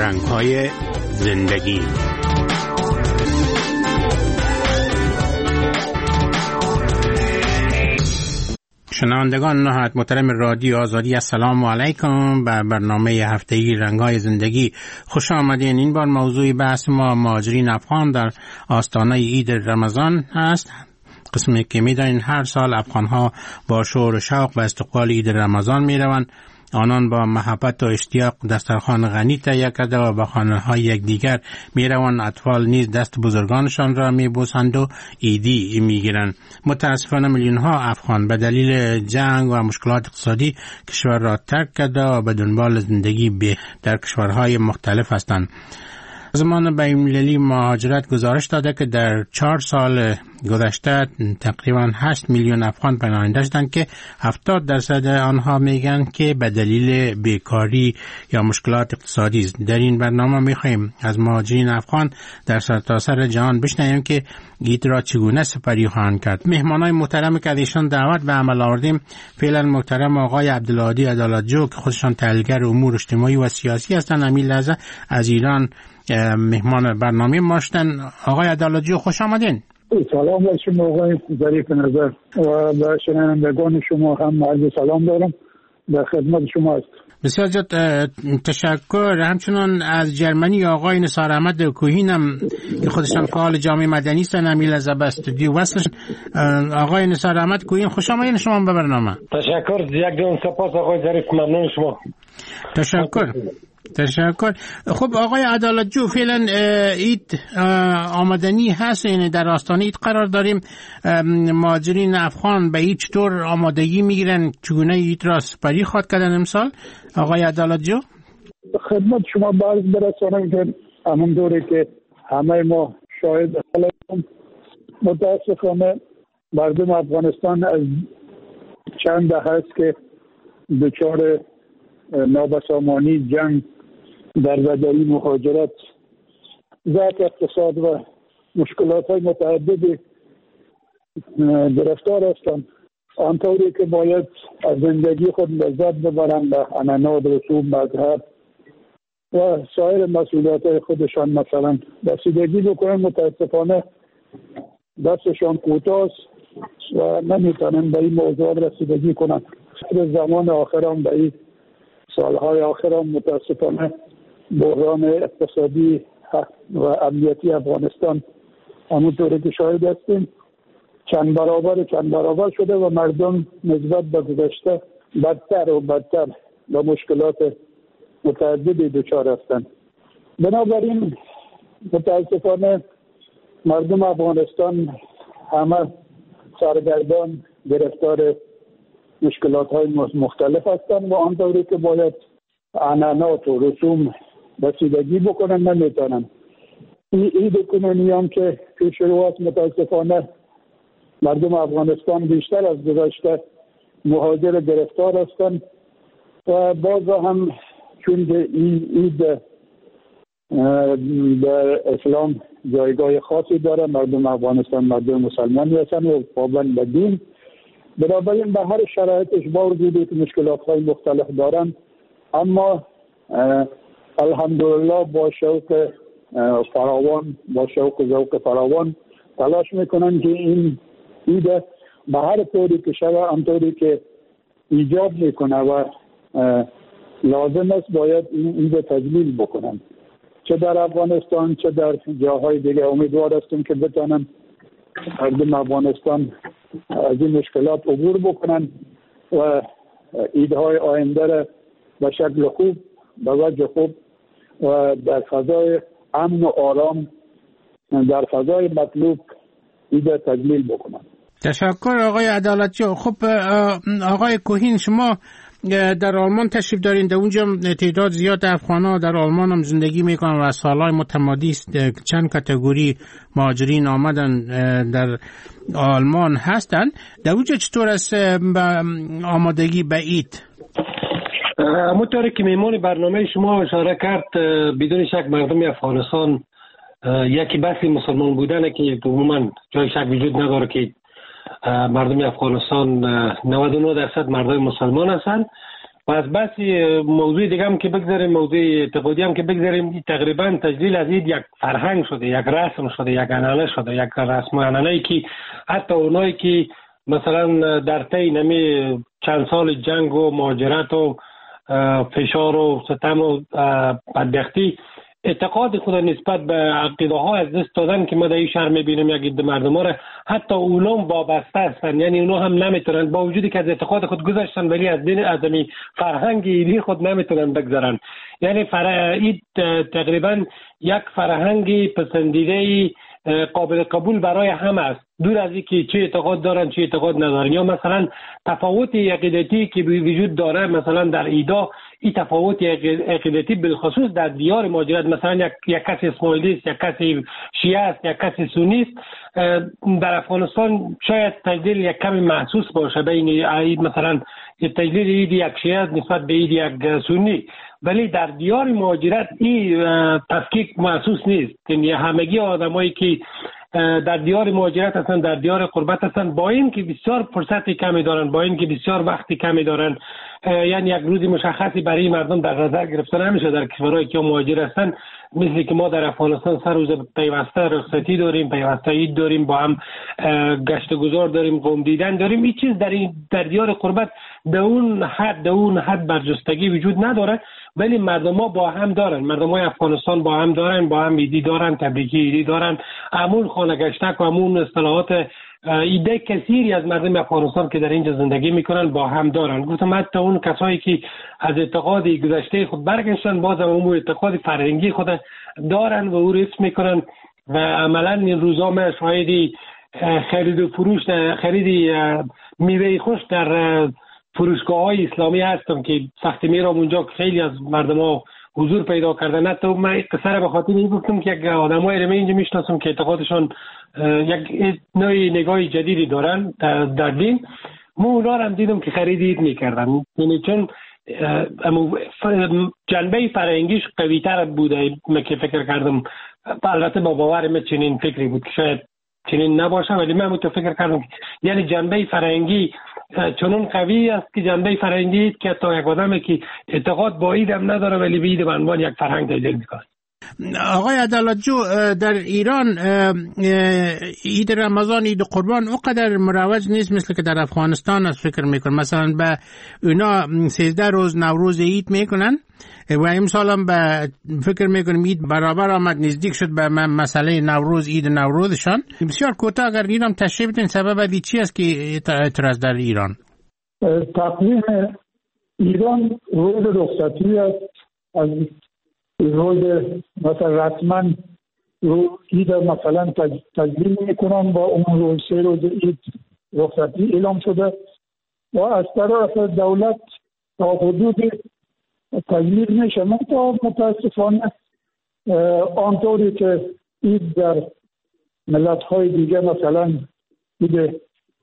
رنگ‌های زندگی. شنوندگان نهایت محترم رادیو آزادی، السلام علیکم. به برنامه هفتگی رنگ‌های زندگی خوش آمدین. این بار موضوع بحث ما مهاجرین افغان در آستانه عید رمضان است. قسمی که می‌دانید هر سال افغان‌ها با شور و شوق به استقبال عید رمضان می‌روند. آنان با محبت و اشتیاق دسترخوان غنی تهیه کرده و به خانه‌های یکدیگر می‌روند. اطفال نیز دست بزرگانشان را می‌بوسند و عیدی می‌گیرند. متأسفانه میلیون‌ها افغان به دلیل جنگ و مشکلات اقتصادی کشور را ترک کرده و به دنبال زندگی در کشورهای مختلف هستند. سازمان بین‌المللی مهاجرت گزارش داده که در 4 سال گذشته تقریباً 8 میلیون افغان پناهنده شدند که 70% آنها میگن که به دلیل بیکاری یا مشکلات اقتصادی است. در این برنامه میخواهیم از مهاجرین افغان در سرتاسر جهان بشنویم که عید را چگونه سپری خواهند کرد. مهمانای محترم که از ایشان دعوت به عمل آوردیم فعلا محترم آقای عبدالهادی عدالتجو که خودشان تحلیلگر امور اجتماعی و سیاسی هستند. همین لحظه از ایران مهمان برنامه ما هستند. آقای عدالتجو خوش آمدین. سلام بر شما آقای ظریف نظر و به شنوندگان شما هم عرض سلام دارم. در خدمت شما است. بسیار زیاد تشکر. همچنان از جرمنی آقای نثار احمد کوهین هم که خودشان فعال جامعه مدنی هستند امیل از به استودیو وصلش. آقای نثار احمد کوهین خوش آمدین شما به برنامه. تشکر یک جان سپاس آقای ظریف، ممنون شما. تشکر. خب آقای عدالتجو فعلا عید آمدنی هست، یعنی در آستانه عید قرار داریم. مهاجرین افغان به عید چطور آمادگی میگیرن؟ چگونه عید را سپری خواهد کردن امسال؟ آقای عدالتجو خدمت شما باز برسانم که همونطوری که همه ما شاهد هستیم، متاسفانه مردم افغانستان از چند دهه است که دچار نابسامانی، جنگ، دربدری، مهاجرت، ضعف اقتصاد و مشکلات متعددی گرفتار هستند. آنطوری که باید از زندگی خود لذت ببرند، به عنعنات، رسوم، مذهب و سایر مسئولیات خودشان مثلا رسیدگی بکنند، متاسفانه دستشان کوتاه و نمیتونن به این موضوع رسیدگی کنند. در زمان آخر هم به این سالهای آخر هم متاسفانه بحران اقتصادی و امنیتی افغانستان همونطوری که شاهد هستیم چند برابر شده و مردم نسبت به گذشته بدتر به مشکلات متعددی دچار هستند. بنابراین متاسفانه مردم افغانستان همه سرگردان، گرفتار مشکلات های مختلف هستند و آنطوری که باید عنعنات و رسوم رسیدگی بکنن نمیتونن. عید کنونی هم که پیش رو هست، متاسفانه مردم افغانستان بیشتر از گذشته مهاجر گرفتار هستند و باز هم چون عید در اسلام جایگاه خاصی داره، مردم افغانستان مردم مسلمانی هستند و پابند به دین، بنابراین به هر شرایطش با وجودی که مشکلات‌های مختلف دارند اما الحمدلله با شوق فراوان، با شوق و ذوق فراوان تلاش میکنن که این عید به هر طوری که شده، آنطوری که ایجاب میکنه و لازم است باید این عید تجلیل بکنن، چه در افغانستان چه در جاهای دیگه. امیدوار هستیم که بتونن مردم افغانستان از این مشکلات عبور بکنن و عیدهای آینده را به شکل خوب، به وجه خوب و در فضای امن و آرام، در فضای مطلوب عید تجلیل بکنن. تشکر آقای عدالتجو. خب آقای کوهین، شما در آلمان تشریف دارین، در اونجا تعداد زیاد افغان‌ها در آلمان هم زندگی میکنن و سالهای متمادی است چند کاتگوری مهاجرین آمدن در آلمان هستن. در اونجا چطور است آمادگی به عید؟ همونطوری که میمون برنامه شما اشاره کرد، بدون شک مردم افغانستان یکی بحث مسلمان بودنه که عموما جای شک وجود نداره که مردم افغانستان 99% مردم مسلمان هستند و از بسی موضوع دیگه هم که بگذاریم، موضوع اعتقادی هم که بگذاریم، تقریبا تجلیل از یک فرهنگ شده، یک رسم شده، یک عنعنه شده، یک رسم و عنعنه‌ای که حتی اونایی که مثلا در طی نمی چند سال جنگ و مهاجرت و فشار و ستم و بدبختی اعتقاد خود نسبت به عقیده ها از دست دادن که ما در این شهر میبینیم یک عده مردم ها را حتی اونم وابسته هستن، یعنی اونا هم نمیتونن با وجودی که از اعتقاد خود گذاشتن ولی از دین ادمی فرهنگ ایدی خود نمیتونن بگذارن. یعنی تقریبا یک فرهنگ پسندیده قابل قبول برای همه است، دور از اینکه چه اعتقاد دارن چه اعتقاد ندارن. یا مثلا تفاوت عقیدتی که وجود داره مثلا در ایدا، این تفاوت عقیدتی بالخصوص در دیار مهاجرت، مثلا یک کسی اسماعیلی است، یک کسی شیعه است، یک کسی سنی است، در افغانستان شاید تجلیل یک کمی محسوس باشه بین مثلا تجلیل یک شیعه نسبت به یک سنی، ولی در دیار مهاجرت این تفکیک محسوس نیست. یعنی همگی آدمایی که در دیار مهاجرت هستن، در دیار غربت هستن، با این که بسیار فرصت کمی دارن، با این که بسیار وقت کمی دارن، یعنی یک روزی مشخصی برای مردم در نظر گرفته نمیشه در کشورهایی که مهاجر هستن. مثل که ما در افغانستان سر روز پیوسته رخصتی داریم، پیوسته عید داریم، با هم گشت گذار داریم، قوم دیدن داریم. این چیز در دیار غربت به اون حد برجستگی وجود نداره، ولی مردم ها با هم دارن، مردم های افغانستان با هم دارن، با هم ایدی دارن، تبریکی ایدی دارن، همون خانه گشتک و همون اصطلاحات ایده کثیری از مردم افغانستان که در اینجا زندگی میکنن با هم دارن. گفتم حتی اون کسایی که از اعتقاد گذشته خود برگشتن باز هم اون اعتقاد فرهنگی خود دارن و او رفت میکنن و عملا این روزا ما شاهدی خرید و فروش، خرید میوه خوش در فروشگاه های اسلامی هستم که سختی میرم اونجا خیلی از مردم ها حضور پیدا کردن. حتی من قصه به خاطر این گفتم که یک آدمایی رو اینجا میشناسم که اعتقادشون یک نوع نگاه جدیدی دارن در دین، ما اونا رو هم دیدم که خرید میکردن، یعنی چون جنبه فرهنگیش قوی تر بوده که فکر کردم. البته با باور من چنین فکری بود که شاید چنین نباشه، ولی من فکر کردم یعنی جنبه فرهنگی چنون قوی است که جنبه فرهنگی که تا یک آدمی که اعتقاد با اید هم نداره ولی به اید به عنوان یک فرهنگ تجلیل میکنه. آقای عدالتجو، در ایران عید رمضان، عید قربان اونقدر مروج نیست مثل که در افغانستان است فکر میکنم. مثلا به اونا 13 روز نوروز عید میکنن و امسال هم به فکر میکنم عید برابر آمد، نزدیک شد به مسئله نوروز، عید نوروزشان. بسیار کوتاه اگر ایران تشریح بدین سبب ادی چی است که اعتراض در ایران؟ تقویم ایران روز رخصتی است، از روز مثلا رسما رو عید مثلا تجلیل میکنن، با اون روز 3 روز عید رخصتی اعلام شده و از طرف دولت تا حدود تجلیل میشه. متاسفانه آنطوری که عید در ملت های دیگه مثلا عید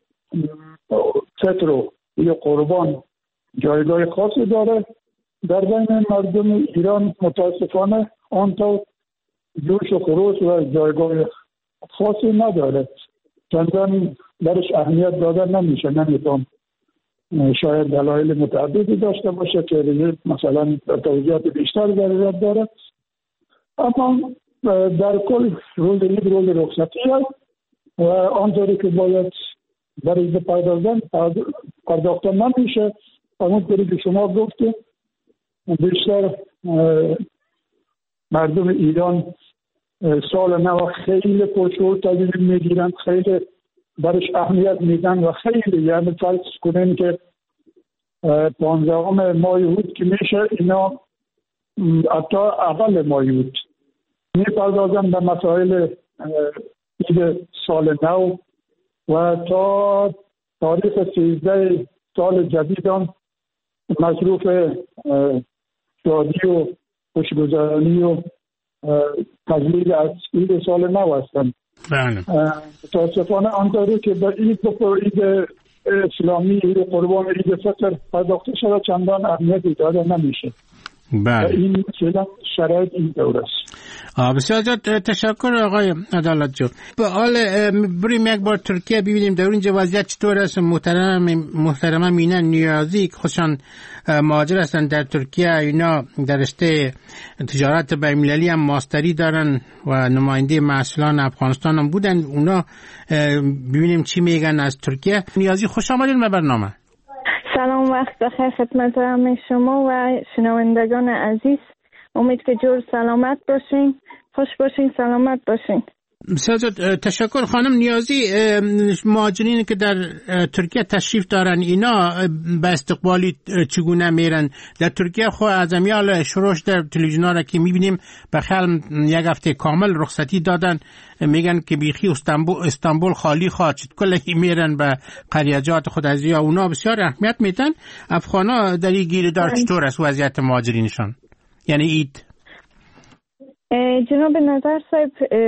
فطر و عید قربان جایگاه خاصی داره، در بین مردم ایران متاسفانه آنطور جوش و خروش و جایگاه خاصی نداره، چندان برش اهمیت داده نمیشه. نمیتون شاید دلایل متعددی داشته باشه که مثلا توضیحات بیشتر ضرورت داره، اما در کل روز عید روز رخصتی است و آنطوری که باید برای پرداختن نمیشه. همونطوری که شما گفتید بیشتر مردم ایران سال نو خیلی پرشور تجلیل میگیرن، خیلی برش اهمیت میدن و خیلی، یعنی فرض کنین که 15 ماه اوت که میشه اینا حتی اول ماه اوت میپردازن به مسائل عید سال نو و تا تاریخ 13 سال جدید هم مصروف شادی و خوشگذرانی و تجلیل از عید سال نو هستند. متاسفانه آنطوری که به عید اسلامی، عید قربان، عید فطر پرداخته شده چندان اهمیتی داده نمیشه. بله. این فعلا شرایط این دور است. بسیار زیاد تشکر آقای عدالت جو. به حال بریم یک بار ترکیه ببینیم در اونجا وضعیت چطور است. محترمه مینه نیازی خودشان مهاجر هستند در ترکیه، اینا در رشته تجارت بین‌المللی هم ماستری دارن و نماینده مسئولان افغانستان هم بودن. اونا ببینیم چی میگن از ترکیه. نیازی خوش آمدین به برنامه. سلام، وقت بخیر خدمت همه شما و شنوندگان عزیز. امید که جور سلامت باشین، خوش باشین، سلامت باشین. بسیار تشکر خانم نیازی. مهاجرین که در ترکیه تشریف دارن اینا به استقبالی چگونه میرن؟ در ترکیه خو از امیال شروعش در تلویزیون ها را که میبینیم بخیال یک هفته کامل رخصتی دادن، میگن که بیخی استانبول خالی خواهد شد، کلی میرن به قریجات خود از یا اونا بسیار اهمیت میدن. افغانا در این گیره دار چطور است وضعیت مهاجرینشان؟ یعنی اید جناب نظر صاحب،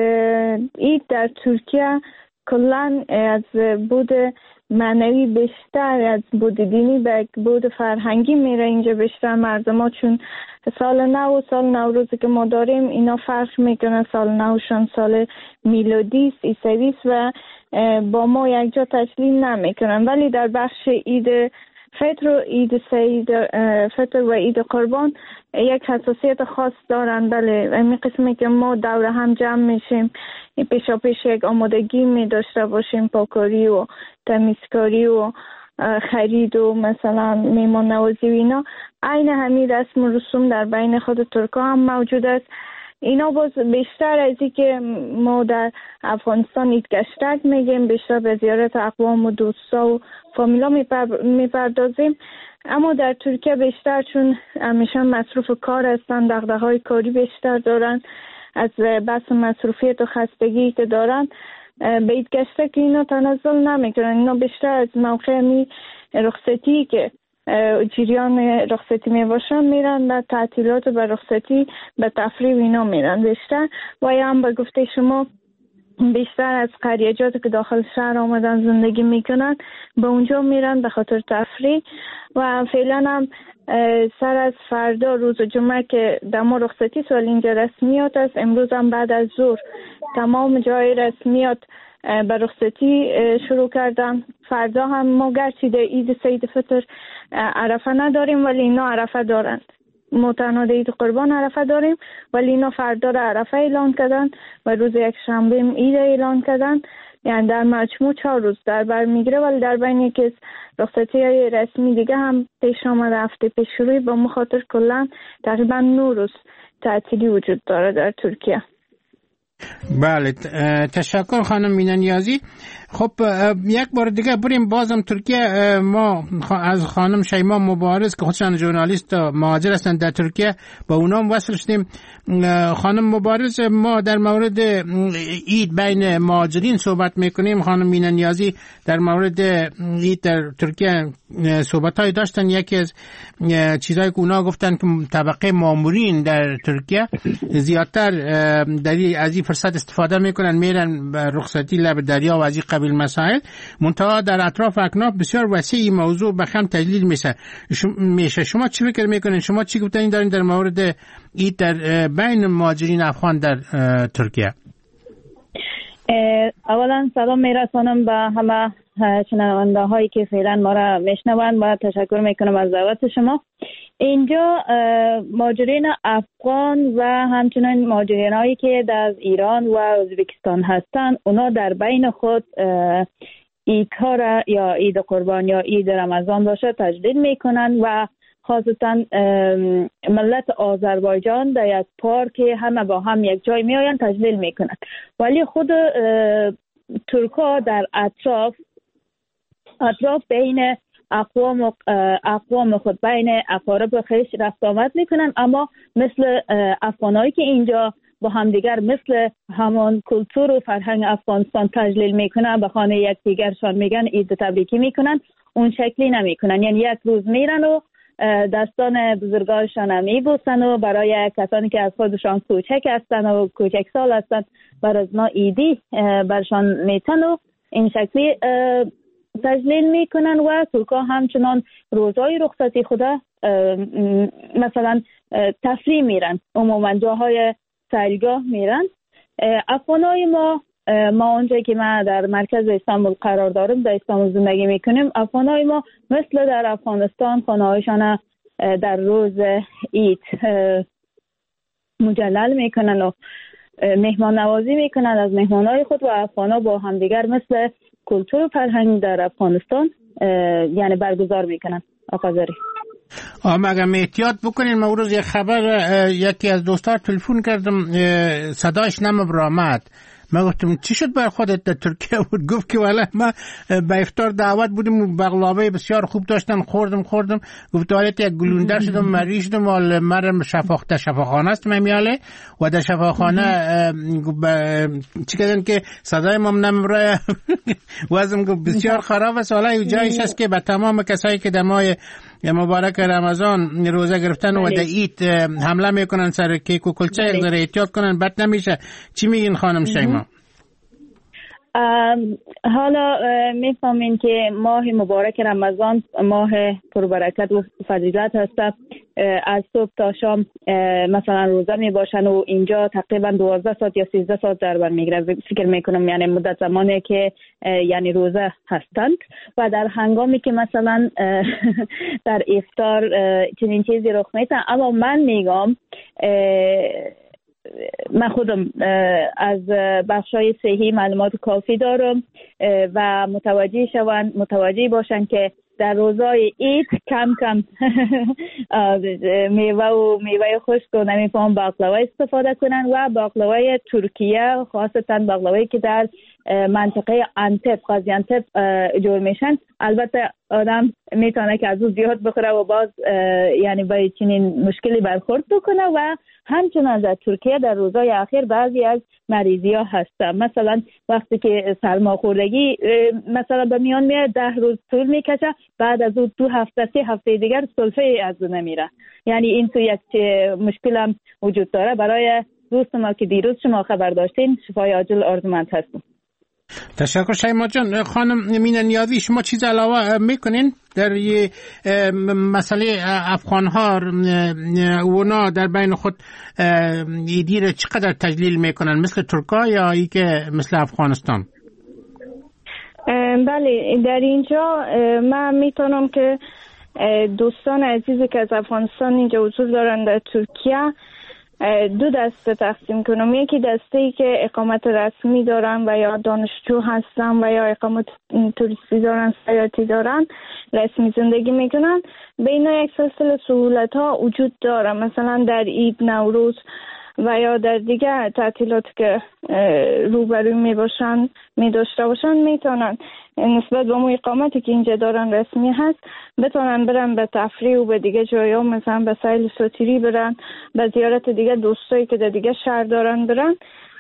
اید در ترکیه کلان از بود معنوی بیشتر از بود دینی به بود فرهنگی میره. اینجا بیشتر مردم ها چون سال نو و سال نوروزی که ما داریم اینا فرق میکنه، سال نوشان سال میلادی است، عیسوی است و با ما یک جا تجلیل نمیکنن. ولی در بخش اید فطر و عید سعید فطر و عید قربان یک حساسیت خاص دارن. بله، این قسمی که ما دور هم جمع میشیم پیشا پیش یک آمادگی می داشته باشیم، پاکاری و تمیزکاری و خرید و مثلا میمان نوازی و اینا. عین همین رسم و رسوم در بین خود ترکا هم موجود است. اینا باز بیشتر از این که ما در افغانستان اید گشتک میگیم، بیشتر به زیارت اقوام و دوستا و فامیلا میپردازیم. اما در ترکیه بیشتر چون همیشه مصروف کار هستن، دغدغه‌های کاری بیشتر دارن، از بس مصروفیت و خستگی که دارن به اید گشتک اینا تنزل نمیکنن. اینا بیشتر از موقع می رخصتی که جریان رخصتی می باشن میرن و تعطیلات و رخصتی به تفریح اینا میرن بیشتر. و یا هم به گفته شما بیشتر از قریجات که داخل شهر آمدن زندگی میکنن به اونجا میرن به خاطر تفریح. و فعلا هم سر از فردا روز جمعه که دما رخصتی سال اینجا رسمیات است، امروز هم بعد از ظهر تمام جای رسمیات به رخصتی شروع کردن. فردا هم ما گرچه در عید سید فطر عرفه نداریم ولی اینا عرفه دارند. متناد عید قربان عرفه داریم ولی اینا فردا را عرفه اعلان کردن و روز یک شنبه عید اعلان کردن. یعنی در مجموع 4 روز در بر میگیره. ولی در بین یکی رخصتی های رسمی دیگه هم پیش آمده هفته پیش شروعی با مخاطر کلن تقریبا 9 روز تعطیلی وجود داره در ترکیه. بله، تشکر خانم مینه نیازی. خب یک بار دیگه بریم بازم ترکیه. ما از خانم شیما مبارز که خودشان ژورنالیست مهاجر هستند در ترکیه با اونا هم وصل شدیم. خانم مبارز، ما در مورد عید بین مهاجرین صحبت میکنیم. خانم مینه نیازی در مورد عید در ترکیه صحبت‌های داشتن. یکی از چیزایی که اونا گفتن که طبقه مامورین در ترکیه زیادتر از این فرصت استفاده میکنن، میرن به رخصتی لب دریا و از این قبیل مسائل. منتها در اطراف اکناف بسیار وسیع موضوع به هم تجلیل میشه. شما چی فکر میکنین؟ شما چی گفتین دارین در مورد عید در بین مهاجرین افغان در ترکیه؟ اولا سلام میرسانم به همه شنونده هایی که فعلا ما را میشنوند و تشکر میکنم از دعوت شما. اینجا مهاجرین افغان و همچنین مهاجرین هایی که در ایران و ازبکستان هستند، اونا در بین خود عیدها را یا عید قربان یا عید رمضان باشه تجلیل میکنن و خاصتا ملت آذربایجان در یک پارک همه با هم یک جای می آیند تجلیل میکنن. ولی خود ترکا در اطراف بین اقوام خود بین اقارب خیش رفت آمد میکنن، اما مثل افغانایی که اینجا با همدیگر مثل همان کلتور و فرهنگ افغانستان تجلیل میکنن به خانه یکدیگرشان میگن عید تبریکی میکنن، اون شکلی نمیکنن. یعنی یک روز میرن و دستان بزرگانشان هم میبوسن و برای کسانی که از خودشان کوچک هستن و کوچک سال هستن برای از ما عیدی برشان میتن و این شکلی تجلیل میکنن. و ترکا همچنان روزهای رخصتی خدا مثلا تفریح میرن، عموما جاهای سیلگاه میرن. افغانای ما اونجا که من در مرکز استانبول قرار دارم، در استانبول زندگی میکنیم، افغانای ما مثل در افغانستان خانه‌هایشان در روز عید مجلل میکنن و مهمان نوازی میکنن از مهمانای خود و افغانا با همدیگر مثل کلتور و فرهنگ در افغانستان یعنی برگزار میکنن. آقا زاری مگه احتیاط بکنین. من روز یک خبر یکی از دوستار تلفن کردم صداش نمی‌برآمد. من گفتم چی شد بر خودت در ترکیه بود؟ گفت که والا ما به افطار دعوت بودیم، بقلاوه بسیار خوب داشتن، خوردم. گفت حالت یک گلوندر شدم، مریض شدم، ولی مرم شفاخانه است میاله و در شفاخانه چی کردن که صدای ما نمیبره. وزم گفت بسیار خراب است. حالا جایش است که به تمام کسایی که در ماه مبارک رمضان روزه گرفتن و در عید حمله میکنن سر کیک و کلچه، یک ذره احتیاط کنن، بد نمیشه. چی میگین خانم شیما؟ حالا میفهمین که ماه مبارک رمضان ماه پربرکت و فضیلت هست. از صبح تا شام مثلا روزه می باشن و اینجا تقریبا 12 ساعت یا 13 ساعت در بر میگیره فکر میکنم، یعنی مدت زمانی که یعنی روزه هستند. و در هنگامی که مثلا در افطار چنین چیزی رخ میده، اما من میگم من خودم از بخشای صحی معلومات کافی دارم و متوجه باشن که در روزای عید کم میوه خشک و نمیفهم باقلوا استفاده کنن و باقلوای ترکیه، خاصتا باقلوایی که در منطقه انتب، قاضی انتب جور میشن. البته آدم میتونه که از او زیاد بخوره و باز یعنی با چنین مشکلی برخورد بکنه. و همچنان در ترکیه در روزهای اخیر بعضی از مریضی ها هستن، مثلا وقتی که سرماخوردگی مثلا به میان میاد 10 روز طول میکشه، بعد از اون 2 هفته 3 هفته دیگر سلفه از اون نمیره. یعنی این تو یک مشکل هم وجود داره. برای دوست ما که دیروز شما خبر داشتین شفای عاجل آرزومند هستم. تشکر شیما جان. خانم مینه نیازی، شما چیز علاوه میکنین در یه مسئله افغان ها؟ اونا در بین خود ایدی را چقدر تجلیل میکنن، مثل ترکا یا ای که مثل افغانستان؟ بله، در اینجا من میتونم که دوستان عزیزی که از افغانستان اینجا حضور دارن در ترکیه 2 دسته تقسیم کنم. یکی دسته ای که اقامت رسمی دارن و یا دانشجو هستن و یا اقامت توریستی دارن، سیاحتی دارن، رسمی زندگی میکنن. به اینا یک سلسله سهولت ها وجود داره. مثلا در عید، نوروز و یا در دیگه تعطیلات که روبروی می داشته باشن میتونن نسبت به اون اقامتی که اینجا دارن رسمی هست بتونن برن به تفریح و به دیگه جایا، مثلا به سیل سوتیری برن، به زیارت دیگه دوستایی که در دیگه شهر دارن برن.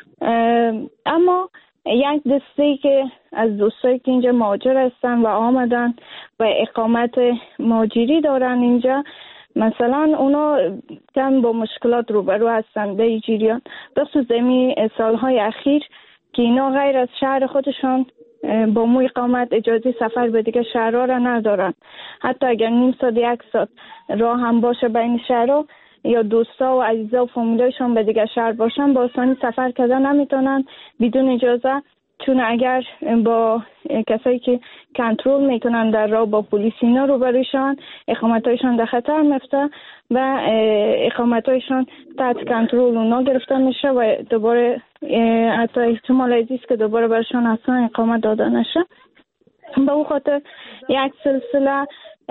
اما یک دسته که از دوستایی که اینجا مهاجر هستن و آمدن و اقامت مهاجری دارن اینجا، مثلا اونا کم با مشکلات روبرو هستن در جریان بخصوص زمین سالهای اخیر که اینا غیر از شهر خودشان با مو اقامت اجازه سفر به دیگه شهرها را ندارن. حتی اگر نیم ساعت 1 ساعت راه هم باشه بین شهرها، یا دوستا و عزیزا و فامیلایشان به دیگه شهر باشن، با آسانی سفر کردن نمیتونن بدون اجازه. چون اگر با کسایی که کنترل میکنن در راه با پلیس اینا روبروشن، اقامتایشان در خطر میفته و اقامتایشان تحت کنترل اونا گرفته میشه و دوباره حتی احتمال عزیز که دوباره برشان اصلا اقامت داده نشه. به اون خاطر یک سلسله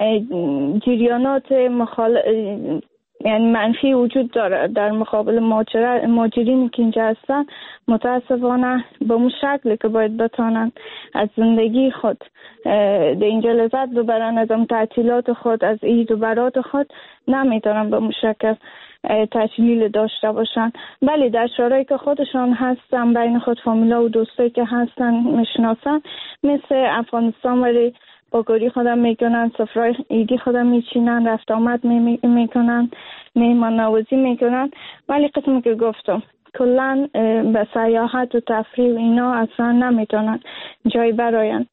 جریانات یعنی منفی وجود داره در مقابل مهاجرینی که اینجا هستن. متاسفانه به اون شکلی که باید بتانن از زندگی خود در اینجا لذت ببرن، از اون تعطیلات خود، از عید و برات خود، نمیتونن به اون شکل تجلیل داشته باشن. ولی در شهرهایی که خودشان هستن، بین خود فامیلا و دوستایی که هستن میشناسن، مثل افغانستان، ولی با گوری خودم میکنن، سفرهای ایدی خودم میچینن، رفت آمد میکنن، مهمان نوازی میکنن. ولی قسمی که گفتم کلن به سیاحت و تفریح و اینا اصلا نمیتونن جای براین.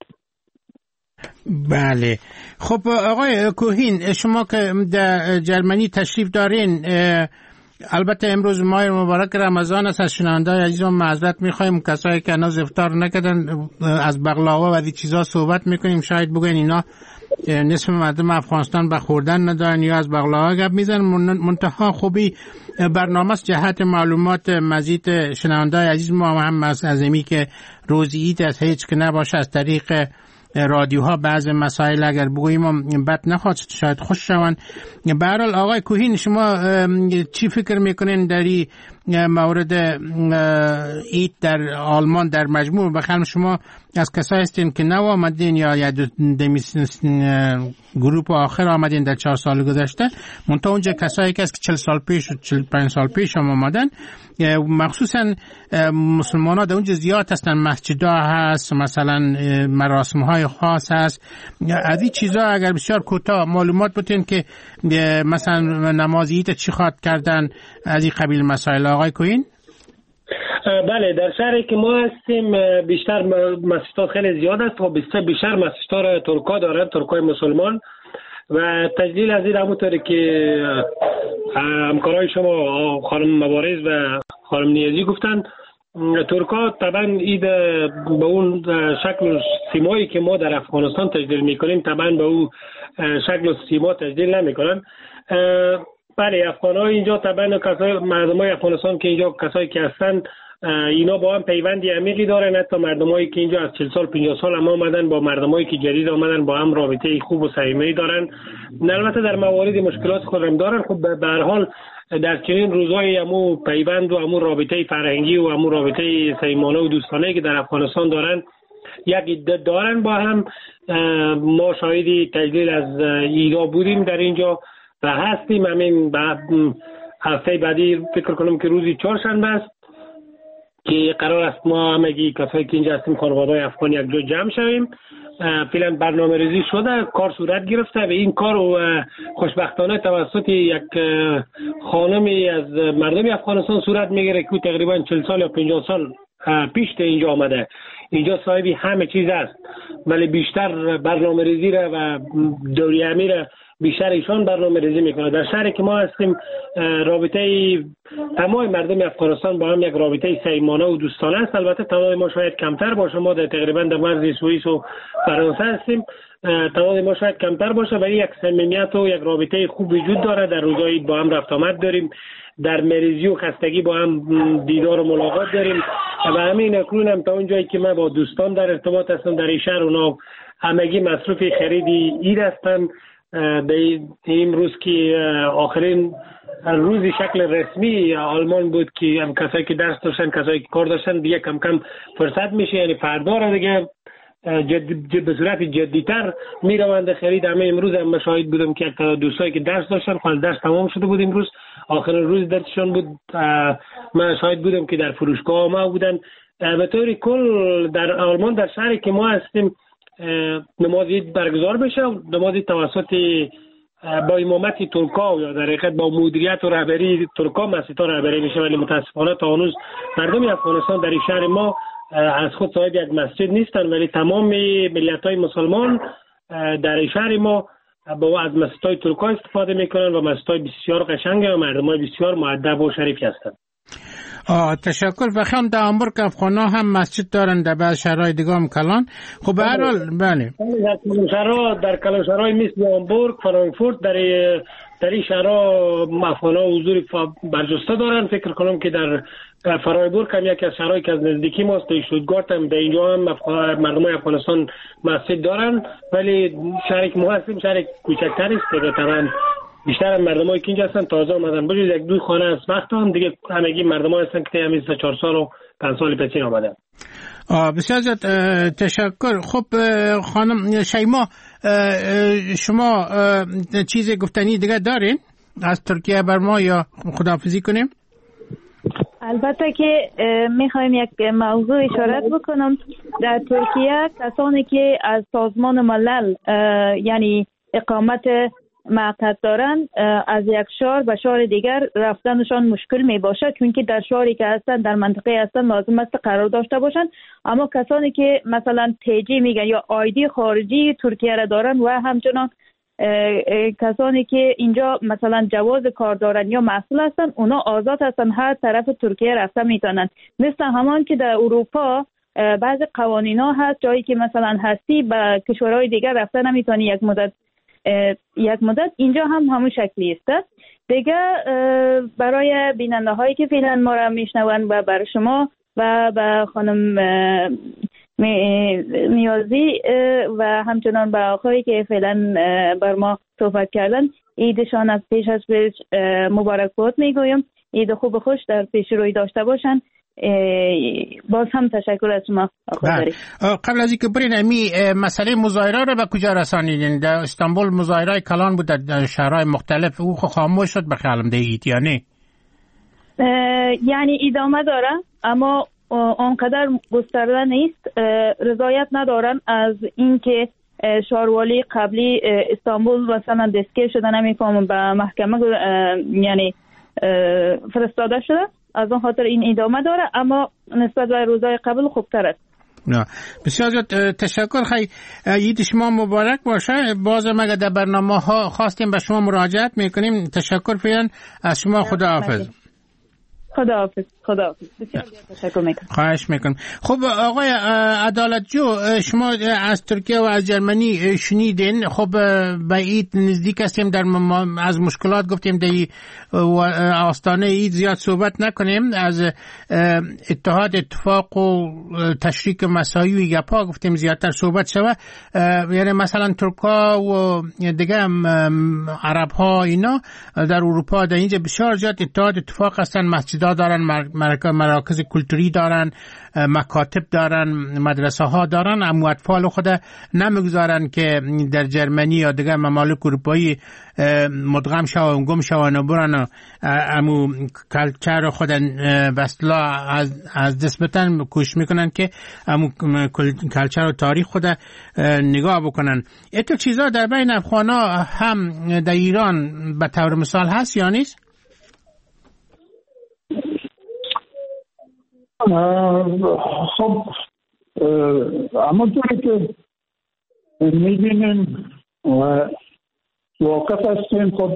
بله. خب آقای کوهین، شما که در جرمنی تشریف دارین، البته امروز ماه مبارک رمضان است. از شنونده‌های عزیزم معذرت می‌خوایم، کسایی که هنوز افطار نکردن از بقلاوه و این چیزا صحبت می‌کنیم، شاید بگن اینا نصف مردم افغانستان به خوردن ندارن یا از بقلاوه گپ میزنن. منتها خوبی برنامه است جهت معلومات مزید شنونده‌های عزیز ما هم از امی که روزی عید از هیچ که نباشه از طریق رادیوها بعض مسائل اگر بگوییم بد نخواد، شاید خوش شوند. به هر حال آقای کوهین، شما چی فکر میکنین در این مورد عید در آلمان در مجموع؟ بخیر شما از کسایی هستین که نو آمدین یا گروپ آخر آمدین در 4 سال گذشته، منتها اونجا کسایی که 40 سال پیش و 45 سال پیش هم آمدن، مخصوصا مسلمان ها در اونجا زیاد هستن، مسجد ها هست، مثلا مراسم های خاص هست. از این چیزا اگر بسیار کوتاه معلومات بتین که مثلا نماز عید چی خواد کردن، از این قبیل مسائل. آقای کوین؟ بله، در شهری که ما هستیم بیشتر مسجدات خیلی زیاد است و بیشتر مسجدها ترکا دارن، ترکای مسلمان، و تجلیل از این همونطوری که همکارای شما خانم مبارز و خانم نیازی گفتن، ترکا طبعا عید به اون شکل و سیمایی که ما در افغانستان تجلیل میکنیم طبعا به اون شکل و سیما تجلیل نمیکنن. بله، افغان‌های اینجا طبعا مردمای افغانستان که اینجا کسایی که هستن اینا با هم پیوندی عمیقی دارن. حتی مردمایی که اینجا از 40 سال 50 سال هم آمدن با مردمایی که جدید آمدن با هم رابطه خوب و صمیمی دارن. البته در موارد مشکلات خودم دارن. خب به هر حال در چنین روزهای همو پیوند و همو رابطه فرهنگی و همو رابطه صمیمانه و دوستانه که در افغانستان دارن یک عده دارن با هم. ما شاهدی تجلیل از ایدا بودیم در اینجا و هستیم. همین هفته بعدی فکر کنم که روزی چهارشنبه است که قرار است ما همگی کسایی که اینجا هستیم خانواده‌های افغان یک جا جمع شویم. فعلا برنامه ریزی شده، کار صورت گرفته و این کار خوشبختانه توسط یک خانمی از مردم افغانستان صورت میگیره که تقریبا 40 سال یا 50 سال پیش اینجا آمده. اینجا صاحبی همه چیز است، ولی بیشتر برنامه ریزی را و دوری همی را بیشتر ایشان برنامه ریزی میکنه. در شهری که ما هستیم رابطه تمام مردم افغانستان با هم یک رابطه صمیمانه و دوستانه است. البته تعداد ما شاید کمتر باشه، ما تقریبا در مرز سوئیس و فرانسه هستیم، تعداد ما شاید کمتر باشه ولی یک صمیمیت و یک رابطه خوب وجود داره. در روزهای با هم رفت آمد داریم، در مریضی و خستگی با هم دیدار و ملاقات داریم و همین اکنون هم تا اونجایی که من با دوستان در ارتباط هستم در این شهر، اونا همگی مصروف خریدی عید هستن. این روز که آخرین روزی شکل رسمی آلمان بود که هم کسایی که درس داشتن کسایی که کار داشتن دیگه کم کم فرصت میشه، یعنی فردا را دیگه به صورت جدیتر میروند خرید. همه امروز هم شاهد بودم که دوستایی که درس داشتن خالص درس تمام شده بود، امروز آخرین روز درسشون بود. من شاهد بودم که در فروشگاه ما بودن. به طور کل در آلمان در شهری که ما هستیم نماز عید برگزار بشه. نماز عید توسط با امامت ترکا یا در حقیقت با مدیریت و رهبری ترکا مسجدها رهبری میشه، ولی متاسفانه تا هنوز مردم افغانستان در این شهر ما از خود صاحب یک مسجد نیستن، ولی تمام ملت‌های مسلمان در این شهر ما از مسجدهای ترکا استفاده میکنن و مسجدهای بسیار قشنگ و مردمای بسیار مؤدب و شریفی هستند. تشکر. و خیام در هامبورگ افغانا هم مسجد دارن، در بعض شهرهای دیگه هم کلان. خب به هر حال بله در کلان شهرهای مثل هامبورگ، فرانکفورت در این شهرها افغانا حضور برجسته دارن. فکر کنم که در فرایبورگ هم یکی از شهرهایی که از نزدیکی ماست، در شتوتگارت هم در اینجا هم مردم افغانستان مسجد دارن، ولی شهری که ما هستیم شهر کوچکتری است دیگه. طبعا بیشتر هم مردمایی که اینجا هستن تازه آمدن، بجز یک دو خانه از وقت هم دیگه همگی مردمایی هستن که همین 4 سال و 5 سال پیش آمدن. بسیار زیاد تشکر. خب خانم شیما، شما چیز گفتنی دیگه دارین از ترکیه بر ما یا خداحافظی کنیم؟ البته که میخوایم یک موضوع اشارت بکنم. در ترکیه کسانی که از سازمان ملل یعنی اقامت موقت دارن از یک شهر به شهر دیگر رفتنشان مشکل می باشه، چون که در شهری که هستن در منطقه هستن لازم است قرار داشته باشن. اما کسانی که مثلا تیجی میگن یا آیدی خارجی ترکیه را دارن و همچنان کسانی که اینجا مثلا جواز کار دارن یا مسئول هستن اونا آزاد هستن هر طرف ترکیه رفته میتونن. مثل همان که در اروپا بعضی قوانین ها هست جایی که مثلا هستی به کشورهای دیگر رفته نمیتونی یک مدت اینجا هم همون شکلی است. دیگه برای بیننده هایی که فعلا ما را میشنون و برای شما و به خانم نیازی و همچنان به آقایی که فعلا بر ما صحبت کردن عیدشان از پیش از پیش مبارکباد میگویم. عید خوب خوش در پیش روی داشته باشن. باز هم تشکر از شما. قبل از اینکه برین امی مسئله مظاهره رو به کجا رسانیدین؟ در استانبول مظاهره کلان بود در شهرهای مختلف، او خاموش شد به خیالم دیگه یا نه؟ یعنی ادامه داره اما آنقدر گسترده نیست. رضایت ندارن از اینکه شاروالی قبلی استانبول مثلا دستگیر شده، نمیفهمم به محکمه یعنی فرستاده شده، از اون خاطر این ادامه داره اما نسبت به روزهای قبل خوبتر است. بسیار زیاد تشکر. خیلی عید شما مبارک باشه. باز مگه در برنامه ها خواستیم به شما مراجعت میکنیم. تشکر فعلا از شما. خدا حافظ. خداحافظ. بسیار تشکر میکنم. خواهش میکنم. خب آقای عدالت جو، شما از ترکیه و از جرمنی شنیدین. خب به عید نزدیک هستیم، در از مشکلات گفتیم در آستانه عید زیاد صحبت نکنیم. از اتفاق و تشریک مساوی و گپا گفتیم زیادتر صحبت شود. یعنی مثلا ترکا و دیگه عرب ها اینا در اروپا در اینجا بسیار زیاد اتفاق هستن. مسجد دارن، مراکز کلتوری دارن، مکاتب دارن، مدرسه ها دارن. اما اطفال خود نمیگذارن که در جرمنی یا دیگر ممالک اروپایی مدغم شوند، گم شوند و برن امو کلچر خود بسلا از دست بتن. کوشش میکنن که امو کلچر و تاریخ خود نگاه بکنن. ایتو چیزا در بین افغانا هم در ایران به طور مثال هست یا نیست؟ خب همونطوری که میبینیم و واقف هستیم، خب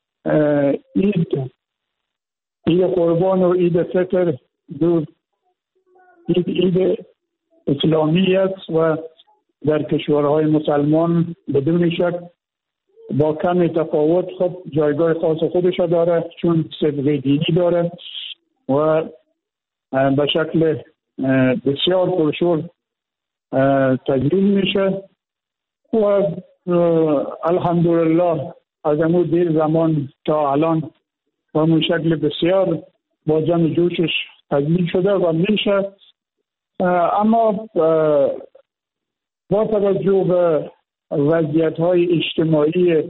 عید قربان و عید فطر دو عید اسلامی است و در کشورهای مسلمان بدون شک با کم تفاوت خب جایگاه خاص خودش داره، چون صبغه دینی داره و به شکل بسیار پرشور تجلیل میشه و الحمدلله از امو دیر زمان تا الان و امو شکل بسیار با جمع جوشش تجلیل شده و میشه. اما با توجه به وضعیت های اجتماعی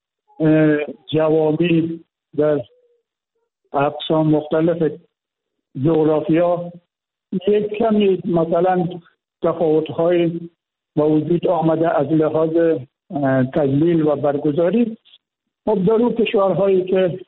جوامع در اقسام مختلف جغرافیا یک کمی مثلا تفاوت‌های با وجود آمده از لحاظ تجلیل و برگزاری. خب در اون کشورهایی که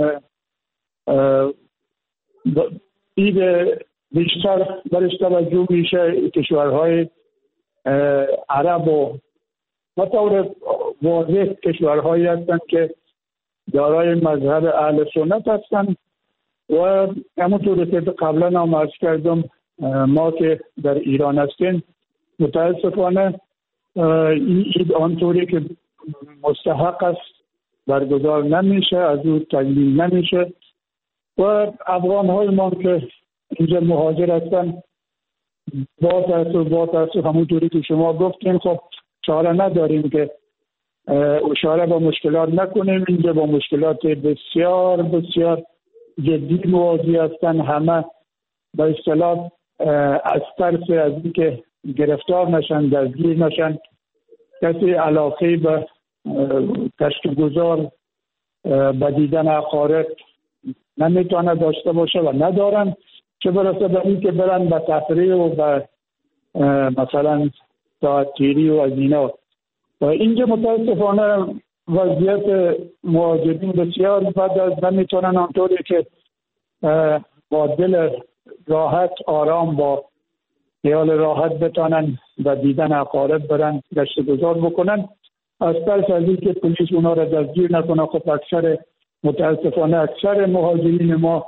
عید بیشتر برش توجه میشه، کشورهای عرب و بطور واضح کشورهایی هستند که دارای مذهب اهل سنت هستند و همونطور که قبلا هم عرض کردم ما که در ایران هستیم متاسفانه این عید آنطوری که مستحق است برگزار نمیشه، از اون تجلیل نمیشه و افغان های ما که اینجا مهاجر هستن با تاسف همونطوری که شما گفتین خب چاره نداریم که اشاره با مشکلات نکنیم. اینجا با مشکلات بسیار بسیار جدی مواجه هستن. همه به اصطلاح از ترس از اینکه گرفتار نشن، دستگیر نشن، کسی علاقه به کشتگزار به دیدن اقارب نمیتونه داشته باشه و ندارن، چه برسه به این که برن به تفریح و به مثلا ساعتگیری و از اینا. و اینجا متاسفانه وضعیت مهاجرین بسیار بد است. نمیتونن آنطوری که با دل راحت آرام با خیال راحت بتونن و دیدن اقارب برن گشت گذار بکنن. از ترس از اینکه پلیس اونا را دستگیر نکنه. خب متاسفانه اکثر مهاجرین ما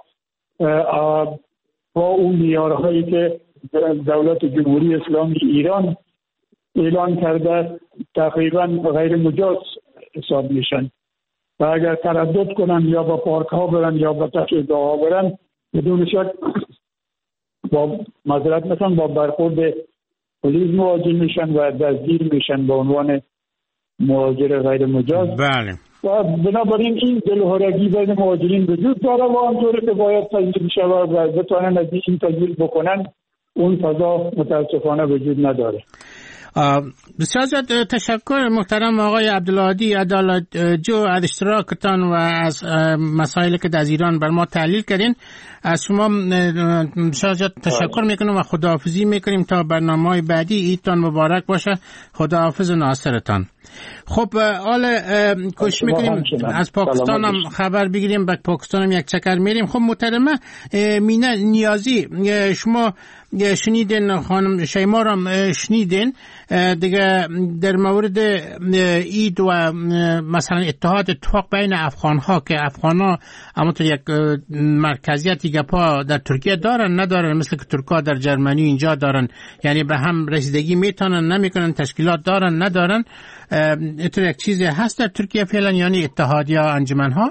با اون معیارهایی که دولت جمهوری اسلامی ایران اعلان کرده تقریبا غیر مجاز حساب میشن و اگر تردد کنن یا با پارک ها برن یا با تشریح ها برن بدون شک با معذرت میخوام با برخورد پلیس مواجه میشن و دستگیر میشن به عنوان مهاجر غیر مجاز. بله. و بنابراین این دلهرگی بین مهاجرین وجود داره و آنطوری که باید تجلیل شود و بتوانن از این تجلیل بکنن اون فضا متاسفانه وجود نداره. بسیار زیاد تشکر محترم آقای عبدالهادی عدالت جو از اشتراکتان و از مسائلی که از ایران بر ما تحلیل کردین. از شما بسیار زیاد تشکر میکنم و خداحافظی میکنیم تا برنامه‌های بعدی. عیدتان مبارک باشه. خداحافظ ناصرتان. خب حالا کوشش میکنیم از پاکستان هم خبر بگیریم. به پاکستان هم یک چکر میریم. خب محترمه مینه نیازی، شما شنیدین، خانم شیما هم شنیدین دیگه در مورد عید و مثلا اتفاق بین افغان‌ها که افغان‌ها همونطور یک مرکزیتی گپا در ترکیه دارن ندارن، مثل که ترکا در جرمنی اینجا دارن، یعنی به هم رسیدگی میتونن نمیکنن، تشکیلات دارن ندارن. اینطور یک چیزی هست در ترکیه فعلا، یعنی اتحاد یا انجمن‌ها؟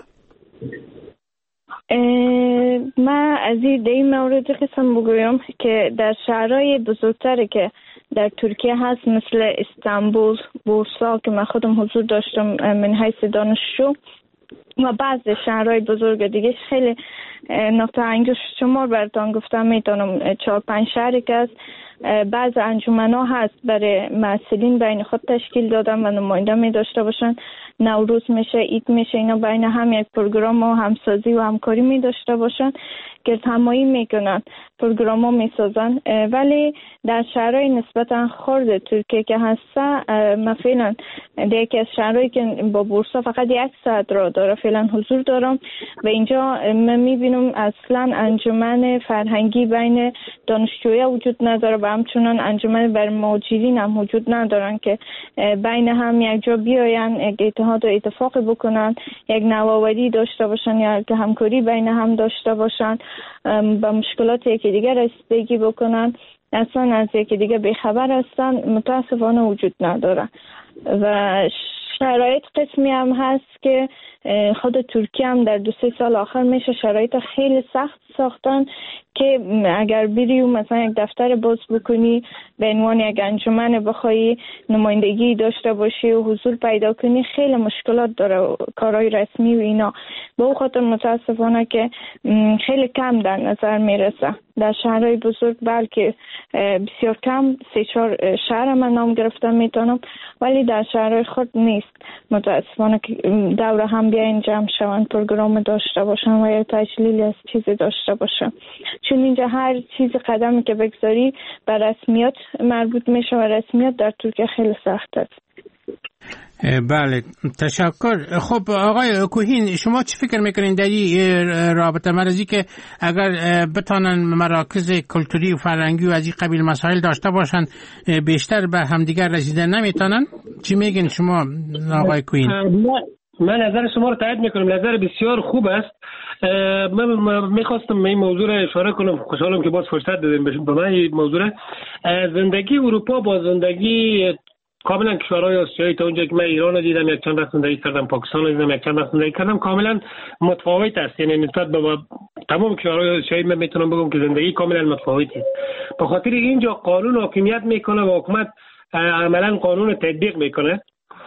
من از این مورد قسم بگویم که در شهرهای بزرگتری که در ترکیه هست مثل استانبول، بورسا که من خودم حضور داشتم من حیث دانشجو و بعض شهرهای بزرگ دیگه، خیلی نقطه انگشت شمار براتون گفتم میتونم 4-5 شهری که است. بعض انجمن‌ها هست برای مسئولین بین خود تشکیل دادن و نماینده می داشته باشن. نوروز میشه، عید میشه، اینا بین هم یک پروگرام و همسازی و همکاری می داشته باشن که همایی میکنن، پروگرام ها میسازن. ولی در شهرهای نسبتا خرد ترکیه که هسته، من فعلا در یکی از شهرهایی که با بورسا فقط 1 ساعت را داره فعلا حضور دارم و اینجا من میبینم اصلا انجمن فرهنگی بین دانشجویا وجود نداره و همچنان انجمن بر مهاجرین هم وجود ندارن که بین هم یک جا بیاین، یک اتحاد و اتفاق بکنن، یک نوآوری داشته باشن یا که همکاری بین هم داشته باشن، با مشکلات یکی دیگه رسیدگی بکنن. اصلا از یکی دیگه بیخبر هستن، متاسفانه وجود نداره. و شرایط قسمی هم هست که خود ترکیه هم در 2-3 سال آخر میشه شرایط خیلی سخت ساختن که اگر بری و مثلا یک دفتر باز بکنی به عنوان یک انجمن بخوای نمایندگی داشته باشی و حضور پیدا کنی خیلی مشکلات داره، کارهای رسمی و اینا. به اون خاطر متاسفانه که خیلی کم در نظر میرسه. در شهرهای بزرگ بلکه بسیار کم، 3-4 شهر من نام گرفتم میتونم، ولی در شهرهای خود نیست. متاسفانه که دور هم بیاین جمع شون، پروگرام داشته باشن و یا تجلیل از چیزی داشته باشن، چون اینجا هر چیز قدمی که بگذاری به رسمیات مربوط میشه و رسمیات در ترکیه خیلی سخت است. بله تشکر. خب آقای کوهین، شما چی فکر میکنین در این رابطه مرزی که اگر بتانن مراکز کلتوری و فرهنگی و از این قبیل مسائل داشته باشن بیشتر به همدیگر رسیدن نمیتونن؟ چی میگین شما آقای کوهین؟ من نظر شما رو تایید میکنم، نظر بسیار خوب است. من میخواستم این موضوع رو اشاره کنم، خوشحالم که باز فرصت دادیم به من این موضوع. زندگی اروپا با زندگی کاملا کشورهای آسیایی، تا اونجا که من ایران رو دیدم، یک چند وقت زندگی کردم، پاکستان رو دیدم، یک چند وقت زندگی کردم، کاملا متفاوت است. یعنی نسبت به تمام کشورهای آسیایی من میتونم بگم که زندگی کاملا متفاوتی است. به خاطر اینجا قانون حاکمیت میکنه و حکومت عملا قانون تطبیق میکنه.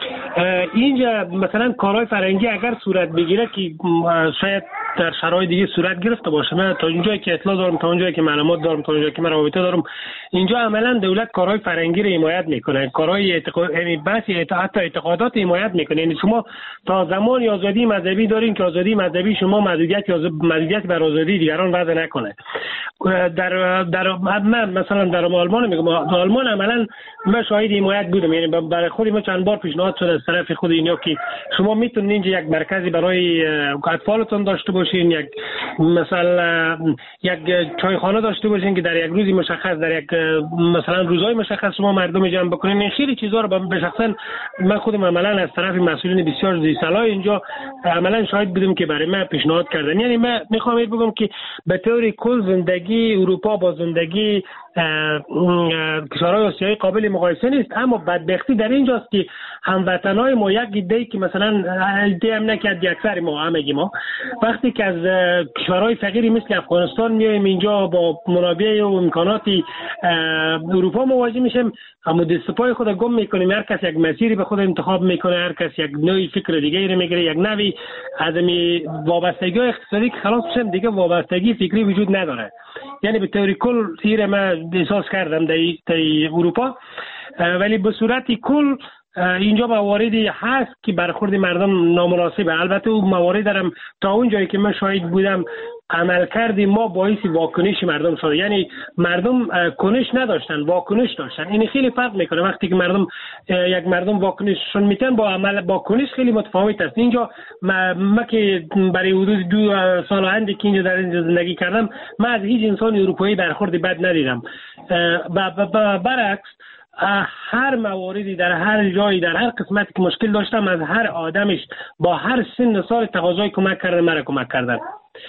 اینجا مثلا کارهای فرهنگی اگر صورت بگیره که شاید در شرایط دیگه صورت گرفته باشه، من تا اونجایی که اطلاع دارم، تا اونجایی که معلومات دارم، تا اونجایی که من رابطه دارم، اینجا عملا دولت کارهای فرهنگی رو حمایت میکنه، کارهای یعنی بحث حتی اعتقادات حمایت میکنه. یعنی شما تا زمان آزادی مذهبی دارین که آزادی مذهبی شما محدودیت بر آزادی دیگران وضع نکنه. در من مثلا در آلمان میگم، آلمان عملا من شاهد حمایت بودم، یعنی برای خود ما چند بار پیشنهاد شد از طرف خود اینا که شما میتونید اینجا یک مرکزی برای اطفالتون داشته باشین، یک مثلا یک چایخانه داشته باشین که در یک روزی مشخص، در یک مثلا روزهای مشخص شما مردم جمع بکنین. این خیلی چیزا رو به شخصا من خودم عملا از طرف مسئولین بسیار زیرسالای اینجا عملا شاهد بودم که برای من پیشنهاد کردن. یعنی من میخوام بگم که به طور کل زندگی اروپا با زندگی کشورهای آسیایی قابل مقایسه نیست، اما بدبختی در اینجاست که هموطنای ما یک ایده که مثلا ایده هم نکرد اکثر ما همگی ما وقتی که از کشورهای فقیری مثل افغانستان میایم اینجا با منابع و امکانات اروپا مواجه میشیم، اما دست پای خود گم میکنیم. هر کس یک مسیری به خود انتخاب میکنه، هر کس یک نوعی فکر دیگه رو میگیره، یک نوعی از وابستگی اقتصادی که خلاص میشن، دیگه وابستگی فکری وجود نداره. یعنی به طور کل سیر من احساس کردم در اروپا، ولی به صورت کل اینجا مواردی هست که برخورد مردم نامناسبه. البته اون موارد دارم تا اون جایی که من شاهد بودم عملکرد ما باعث واکنش مردم شده، یعنی مردم کنش نداشتن، واکنش داشتن. این خیلی فرق میکنه. وقتی که یک مردم واکنششون میتن با عمل با کنش خیلی متفاوت است. اینجا ما که برای حدود 2 سال اندی که اینجا در اینجا زندگی کردم، من از هیچ انسان اروپایی برخورد بد ندیدم. برعکس هر موردی در هر جایی در هر قسمتی که مشکل داشتم، از هر آدمش با هر سن سال تقاضای کمک کردن، مرا کمک کردن.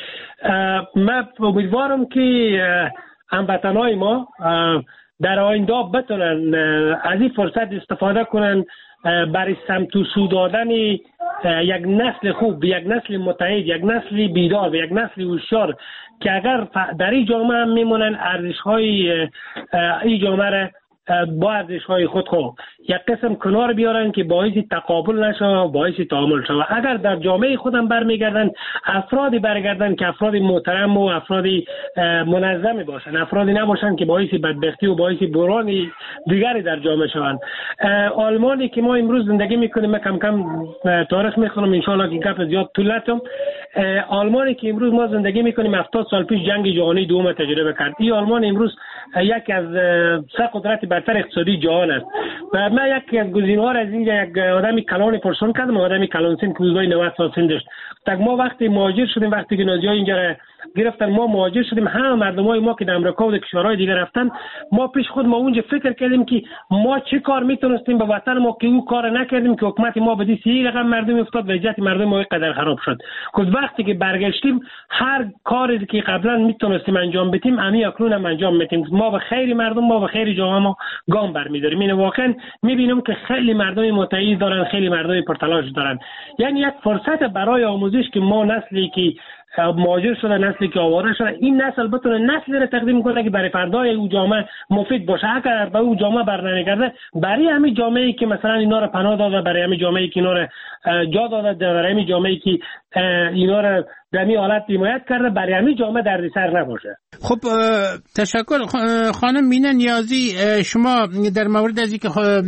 من امیدوارم که هموطنای ما در آینده بتونن از این فرصت استفاده کنن برای سمت و سو دادن یک نسل خوب، یک نسل متحد، یک نسل بیدار و یک نسل هوشیار که اگر در این جامعه هم میمونن ارزش‌های این جامعه را با ارزش‌های خود یک قسم کنار بیارن که باعث تقابل نشه و باعث تعامل شه. اگر در جامعه خودم برمیگردن، افرادی برگردن که افراد محترم و افراد منظم باشن، افرادی نباشن که باعث بدبختی و باعث بحران دیگری در جامعه شوند. آلمانی که ما امروز زندگی میکنیم، من کم کم تاریخ میخونم ان شاء الله که گپ زیاد طول نکنم. آلمانی که امروز ما زندگی میکنیم 70 سال پیش جنگ جهانی دوم تجربه کرد. این آلمان امروز یکی از 3 قدرت برتر اقتصادی جهان است. و من یکی از گزینه‌ها از اینجا یک آدمی کلان پرسون کردم، آدمی کلان سن که روزای 90 سال سن داشت. tak ما وقتی مهاجر شدیم، وقتی که نازی‌ها اینجا گرفتن ما مهاجر شدیم، همه مردمای ما که در آمریکا و کشورهای دیگه رفتن، ما پیش خود ما اونجا فکر کردیم که ما چه کار میتونستیم به وطن ما که او کار نکردیم که حکومت ما به دست رقم مردم افتاد و وضعیت مردم ما قدر خراب شد. خود وقتی که برگشتیم هر کاری که قبلا میتونستیم انجام بدیم همین اکنون هم انجام میدیم. ما به خیر مردم، ما به خیر جامعه ما گام برمی‌داریم. این واقعا میبینم که خیلی مردم متحد دارن، خیلی مردم پرتلاش دارن. یعنی یک فرصت برای آموزش که ما نسلی که مهاجر شده، نسلی که آواره شده، این نسل بتونه نسلی را تقدیم کنه که برای فردای او جامعه مفید باشه. اگر به او جامعه برنمیگرده، برای همین جامعه‌ای که مثلا اینا را پناه داده، برای همین جامعه‌ای که اینا را جا داده، برای همین جامعه‌ای که اینا را در این حالت حمایت کرده، برای همین جامعه دردسر نباشه. خب تشکر خانم مینا نیازی. شما در مورد از اینکه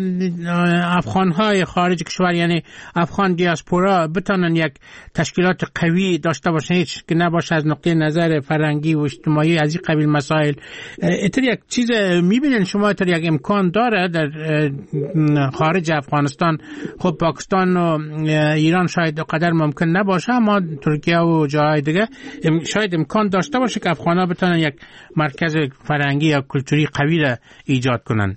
افغان‌های خارج کشور، یعنی افغان دیاسپورا، بتونن یک تشکیلات قوی داشته باشن، هیچ که نباشه از نقطه نظر فرهنگی و اجتماعی از این قبیل مسائل، اتر یک چیز میبینن شما، اتر یک امکان داره در خارج افغانستان؟ خب پاکستان و ایران شاید قدر ممکن نباشه، اما ترکیه و جاهای دیگه شاید امکان داشته باشه که افغان‌ها بتونن یک مرکز فرهنگی یا کلتوری قوی را ایجاد کنن.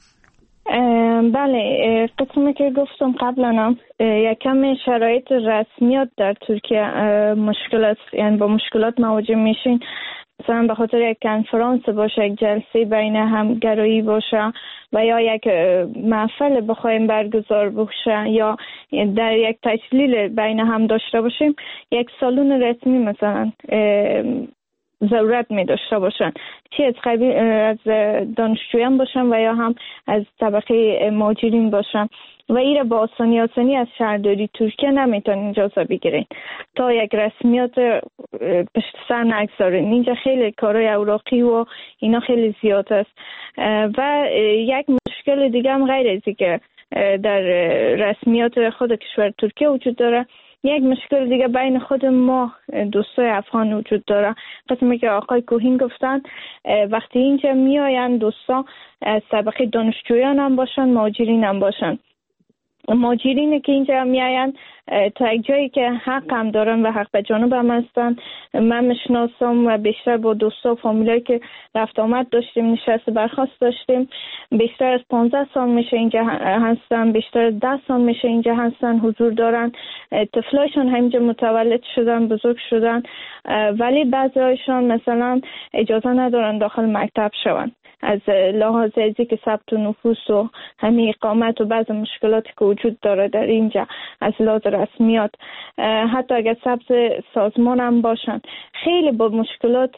بله، قسمی که گفتم قبلا یکم شرایط رسمیات در ترکیه مشکل است، یعنی با مشکلات مواجه میشین. مثلا به خاطر یک کنفرانس باشه، یک جلسه بین همگرایی باشه و یا یک محفل بخوایم برگزار بشه یا در یک تجلیل بین هم داشته باشیم، یک سالن رسمی مثلا ضرورت می داشته باشن، چی از دانشجویان باشن و یا هم از طبقه مهاجرین باشن و ایره با آسانی از شهرداری ترکیه نمیتونن اجازه بگیرین تا یک رسمیات پشت سر نگذارین. اینجا خیلی کارهای اوراقی و اینا خیلی زیاد است. و یک مشکل دیگه هم غیر از که در رسمیات خود کشور ترکیه وجود داره، یک مشکل دیگه بین خود ما دوستای افغان وجود داره. قسمی که آقای کوهین گفتن وقتی اینجا میاین دوستا از طبقه دانشجویان هم باشن، مهاجرین هم باشن. مهاجرینی که اینجا میاین تا یک جایی که حق هم دارن و حق به جانب هم هستن. من میشناسم و بیشتر با دوستا و فامیلایی که رفت آمد داشتیم، نشست برخاست داشتیم، بیشتر از 15 سال میشه اینجا هستن، بیشتر از 10 سال میشه اینجا هستن، حضور دارن، طفلایشان همینجا متولد شدن، بزرگ شدن، ولی بعضی هایشان مثلا اجازه ندارن داخل مکتب شون از لحاظ ازی که ثبت نفوس و همین اقامت و بعض مشکلاتی که وجود داره در اینجا از لحاظ رسمیات، حتی اگر ثبت سازمان هم باشن، خیلی با مشکلات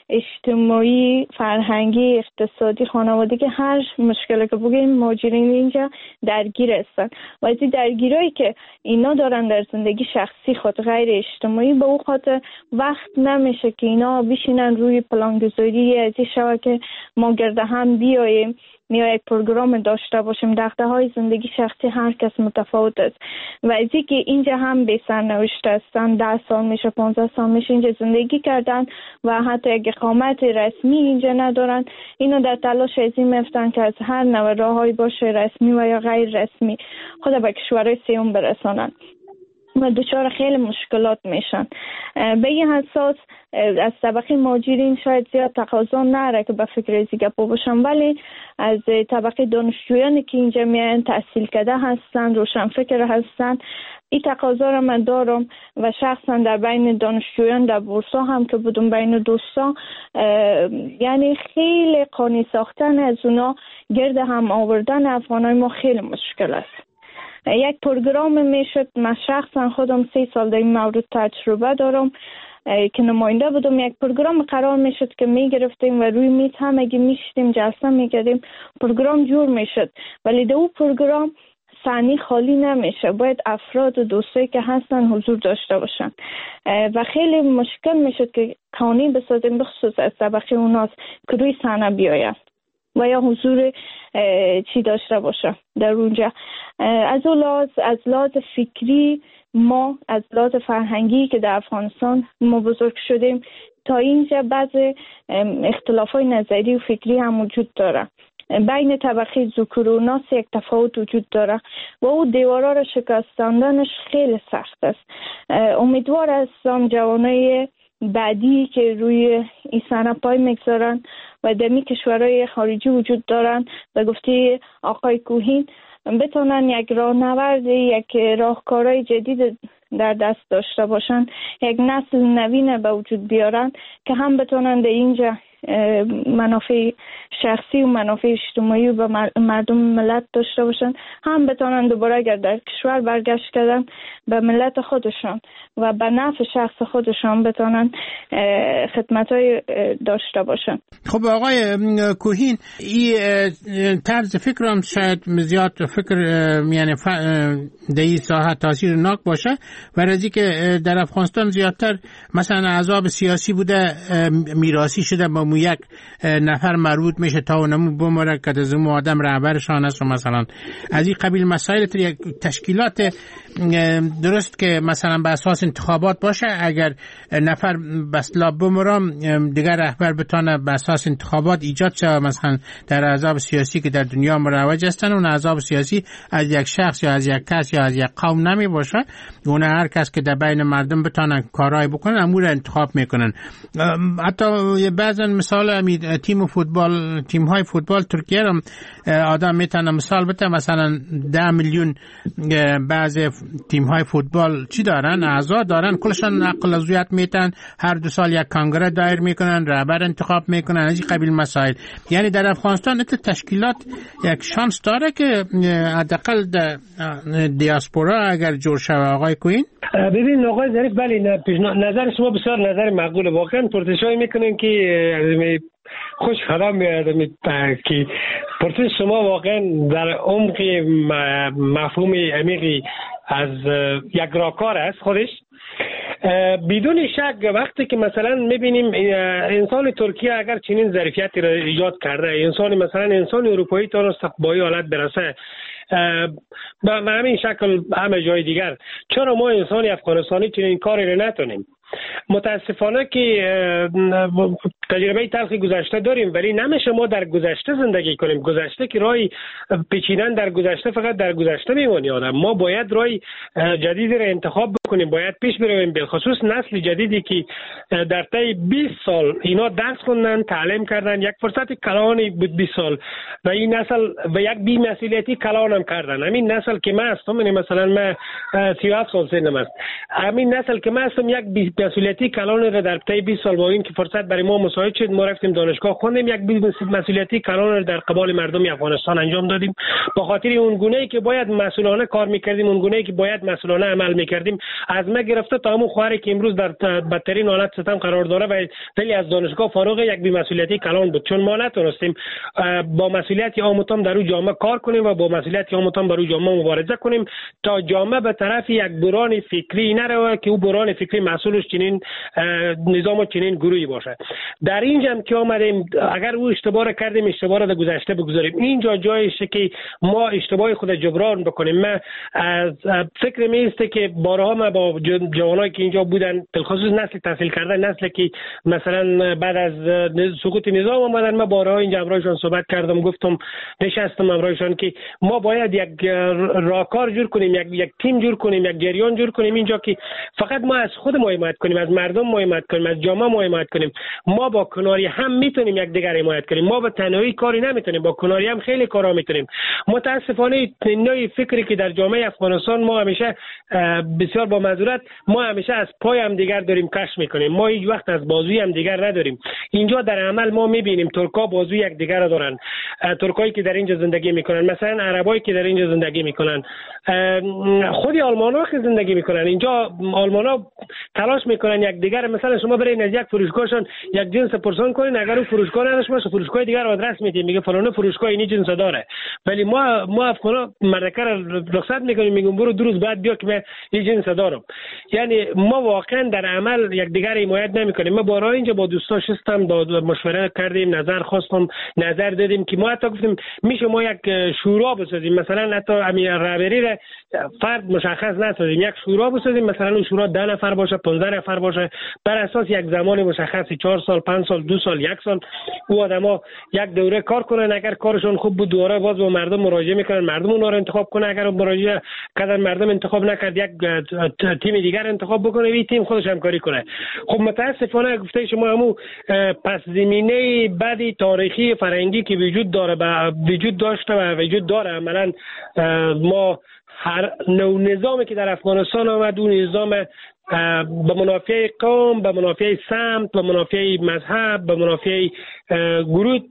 اجتماعی، فرهنگی، اقتصادی، خانوادگی، هر مشکلی که بگیم مهاجرین اینجا درگیر هستن و از این درگیرایی که اینا دارن در زندگی شخصی خود غیر اجتماعی، به اون خاطر وقت نمیشه که اینا بشینن روی پلانگذاری از این شوه که ما گرده هم بیاییم یا یک پروگرام داشته باشیم. دغدغه‌های زندگی شخصی هر کس متفاوت است و از اینکه اینجا هم به سرنوشت هستن، 10 سال میشه، 15 سال میشه اینجا زندگی کردن و حتی یک اقامت رسمی اینجا ندارن، اینو در تلاش از این میفتن که از هر نوع راههایی باشه، رسمی و یا غیر رسمی، خود به کشورهای سیوم برسانن و دچار خیلی مشکلات میشن. به این اساس از طبقه مهاجرین شاید زیاد تقاضا نره که به فکر ازی گپا باشن، ولی از طبقه دانشجویانی که اینجا میان تحصیل کرده هستن، روشن فکر هستن، این تقاضا رو من دارم و شخصا در بین دانشجویان در بورسا هم که بودم بین دوستا، یعنی خیلی قانع ساختن از اونا گرد هم آوردن افغانای ما خیلی مشکل است. یک پروگرام میشد، من شخصا خودم 3 سال در این مورد تجربه دارم که نماینده بودم، یک پروگرام قرار میشد که میگرفتیم و روی میز هم اگه میشتیم جلسه میکردیم، پروگرام جور میشد، ولی در اون پروگرام صحنه خالی نمیشه، باید افراد و دوستایی که هستن حضور داشته باشن و خیلی مشکل میشد که قانونی بسازیم بخصوص از طبقه اوناست که روی صحنه بیاید و یا حضور چی داشته باشه در اونجا. از لحاظ فکری ما، از لحاظ فرهنگی که در افغانستان ما بزرگ شدیم تا اینجا بعض اختلافای نظری و فکری هم وجود داره. بین طبقه ذکور و ناس یک تفاوت وجود داره و او دیوارا را شکستاندنش خیلی سخت است. امیدوار هستم جوانای بعدی که روی این صحنه پای میگذارن و دمی کشورهای خارجی وجود دارن و گفته آقای کوهین بتونن یک راهنورد، یک راهکارهای جدید در دست داشته باشن، یک نسل نوین به وجود بیارن که هم بتونن در اینجا منافع شخصی و منافع اجتماعی و مردم ملت داشته باشن، هم بتونن دوباره اگر در کشور برگشت کردن به ملت خودشان و به نفع شخص خودشان بتونن خدمت‌های داشته باشن. خب آقای کوهین، این طرز فکر هم شاید زیاد فکر یعنی در این ساحه تاثیر ناک باشه و رازی که در افغانستان زیادتر مثلا احزاب سیاسی بوده میراثی شده با مو یک نفر مربوط میشه تا اونمو بماره که از مو آدم رهبرشان است و مثلا از این قبیل مسائل یک تشکیلات درست که مثلا به اساس انتخابات باشه، اگر نفر بسلا بمرم دیگر رهبر بتونه به اساس انتخابات ایجاد شه، مثلا در احزاب سیاسی که در دنیا مروج هستن اون احزاب سیاسی از یک شخص یا از یک کس یا از یک قوم نمی باشه، اون هر کس که در بین مردم بتونن کارهای بکنن امور انتخاب میکنن. حتی بعضا مثال تیم های فوتبال ترکیه هم آدم میتونه مثال بده، مثلا 10 میلیون بعض تیم های فوتبال چی دارن، اعضا دارن، کلشان عقل عضویت میتن، هر 2 سال یک کنگره دایر میکنن، رهبر انتخاب میکنن، از این قبیل مسائل. یعنی در افغانستان تشکیلات یک شانس داره که حداقل در دیاسپورا اگر جور شوه. آقای کوین ببین آقای ظریف، بله نظر شما بسیار نظر معقول، واقعا پرسشایی میکنین که خوش خدا میاد که پرسش شما واقعا در عمق مفهوم عمیقی از یک راهکار است خودش. بدون شک وقتی که مثلا میبینیم انسان ترکیه اگر چنین ظرفیتی را ایجاد کرده، انسان اروپایی تونست به این حالت برسه، به همین شکل همه جای دیگر، چرا ما انسان افغانستانی چنین کاری را نتونیم؟ متاسفانه که تجربه تلخی گذشته داریم، ولی نمیشه ما در گذشته زندگی کنیم. گذشته که راهی پیچیدن در گذشته فقط در گذشته میمونه آدم. ما باید راه جدیدی را انتخاب بکنیم، باید پیش برویم، بالخصوص نسل جدیدی که در طی 20 سال اینا درس خوندن، تعلیم کردن، یک فرصت کلانی بود 20 سال و این نسل و یک بی‌مسئولیتی کلان هم کردن. همین نسل که من هستم، مثلا من 37 سال سنم است، همین نسل که من هستم یک مسئولیتی کلان را در طی 20 سال با این که فرصت برای ما مساعد شد، ما رفتیم دانشگاه خوندیم، یک مسئولیتی کلان را در قبال مردم افغانستان انجام دادیم. به خاطر اون گونه‌ای که باید مسئولانه کار می‌کردیم، اون گونه‌ای که باید مسئولانه عمل می‌کردیم، از ما گرفته تا همون خواهری که امروز در بدترین حالت ستم قرار داره و ولی از دانشگاه فارغ، یک بی‌مسئولیتی کلان بود، چون ما نتونستیم با مسئولیت عامتان در اون جامعه کار کنیم و با مسئولیت عامتان بر اون جامعه مبارزه کنیم تا جامعه به طرف یک بران فکری نره که اون بران فکری مسئولش چنین نظام و چنین گروهی باشه. در اینجا هم که آمدیم، اگر او اشتباه را کردیم، اشتباه را در گذشته بگذاریم. اینجا جایشه که ما اشتباه خود جبران بکنیم. من از فکر میسته که بارها ما با جوانایی که اینجا بودن، بالخصوص نسل تحصیل کرده، نسل که مثلا بعد از سقوط نظام آمدن، ما بارها اینجا امرایشان صحبت کردم، گفتم نشستم امرایشان که ما باید یک راهکار جور کنیم، یک تیم جور کنیم، یک جریان جور کنیم اینجا که فقط ما از خود ما حمایت کنیم، از مردم ما حمایت کنیم، از جامعه ما حمایت کنیم. ما با کناری هم میتونیم یک دیگر حمایت کنیم. ما به تنهایی کاری نمیتونیم، با کناری هم خیلی کارا میتونیم. متاسفانه نوعی فکری که در جامعه افغانستان ما همیشه بسیار با معذرت، ما همیشه از پای هم دیگر داریم کش میکنیم. ما هیچ وقت از بازوی هم دیگر نداریم. اینجا در عمل ما میبینیم ترکا بازوی یک دیگر دارن، ترکایی که در اینجا زندگی میکنن، مثلا عربایی که در اینجا زندگی میکنن، خود آلمانا که زندگی میکنن اینجا، آلمانا تلاش میکنن یک دیگر، مثلا شما برین از یک فروشگاهشون یک جنس پرسان کنین، اگر اون فروشگاه نداشته باشه فروشگاه دیگر آدرس میدیم، میگه فلان فروشگاه این جنس داره، ولی ما افغانا مردکه رو رخصت میکنیم، میگیم برو 2 روز بعد بیا که من این جنس دارم. یعنی ما واقعا در عمل یک دیگر حمایت نمیکنیم. ما بارها اینجا با دوستا شستم، مشوره کردیم، نظر خواستم، نظر دادیم که ما حتی گفتیم میشه ما یک شورا بسازیم، مثلا حتی امیر رهبری را فرد مشخص نسازیم، یک شورا بسازیم، مثلا اون شورا 10 نفر باشه، 15 نفر باشه، بر اساس یک زمان مشخصی 4 سال، 5 سال، 2 سال، 1 سال او آدما یک دوره کار کنن. اگر کارشون خوب بود دوباره باز با مردم مراجعه میکنن، مردم اونها رو انتخاب کنه. اگر مراجعه کردن مردم انتخاب نکرد، یک تیم دیگر انتخاب بکنه، این تیم خودش همکاری کنه. خب متاسفانه گفته شما همون پس زمینه بعدی تاریخی فرهنگی که وجود داشته و وجود داره، عملا ما هر نوع نظامی که در افغانستان آمد، اون نظام به منافع قوم، به منافع سمت، به منافع مذهب، به منافع گروه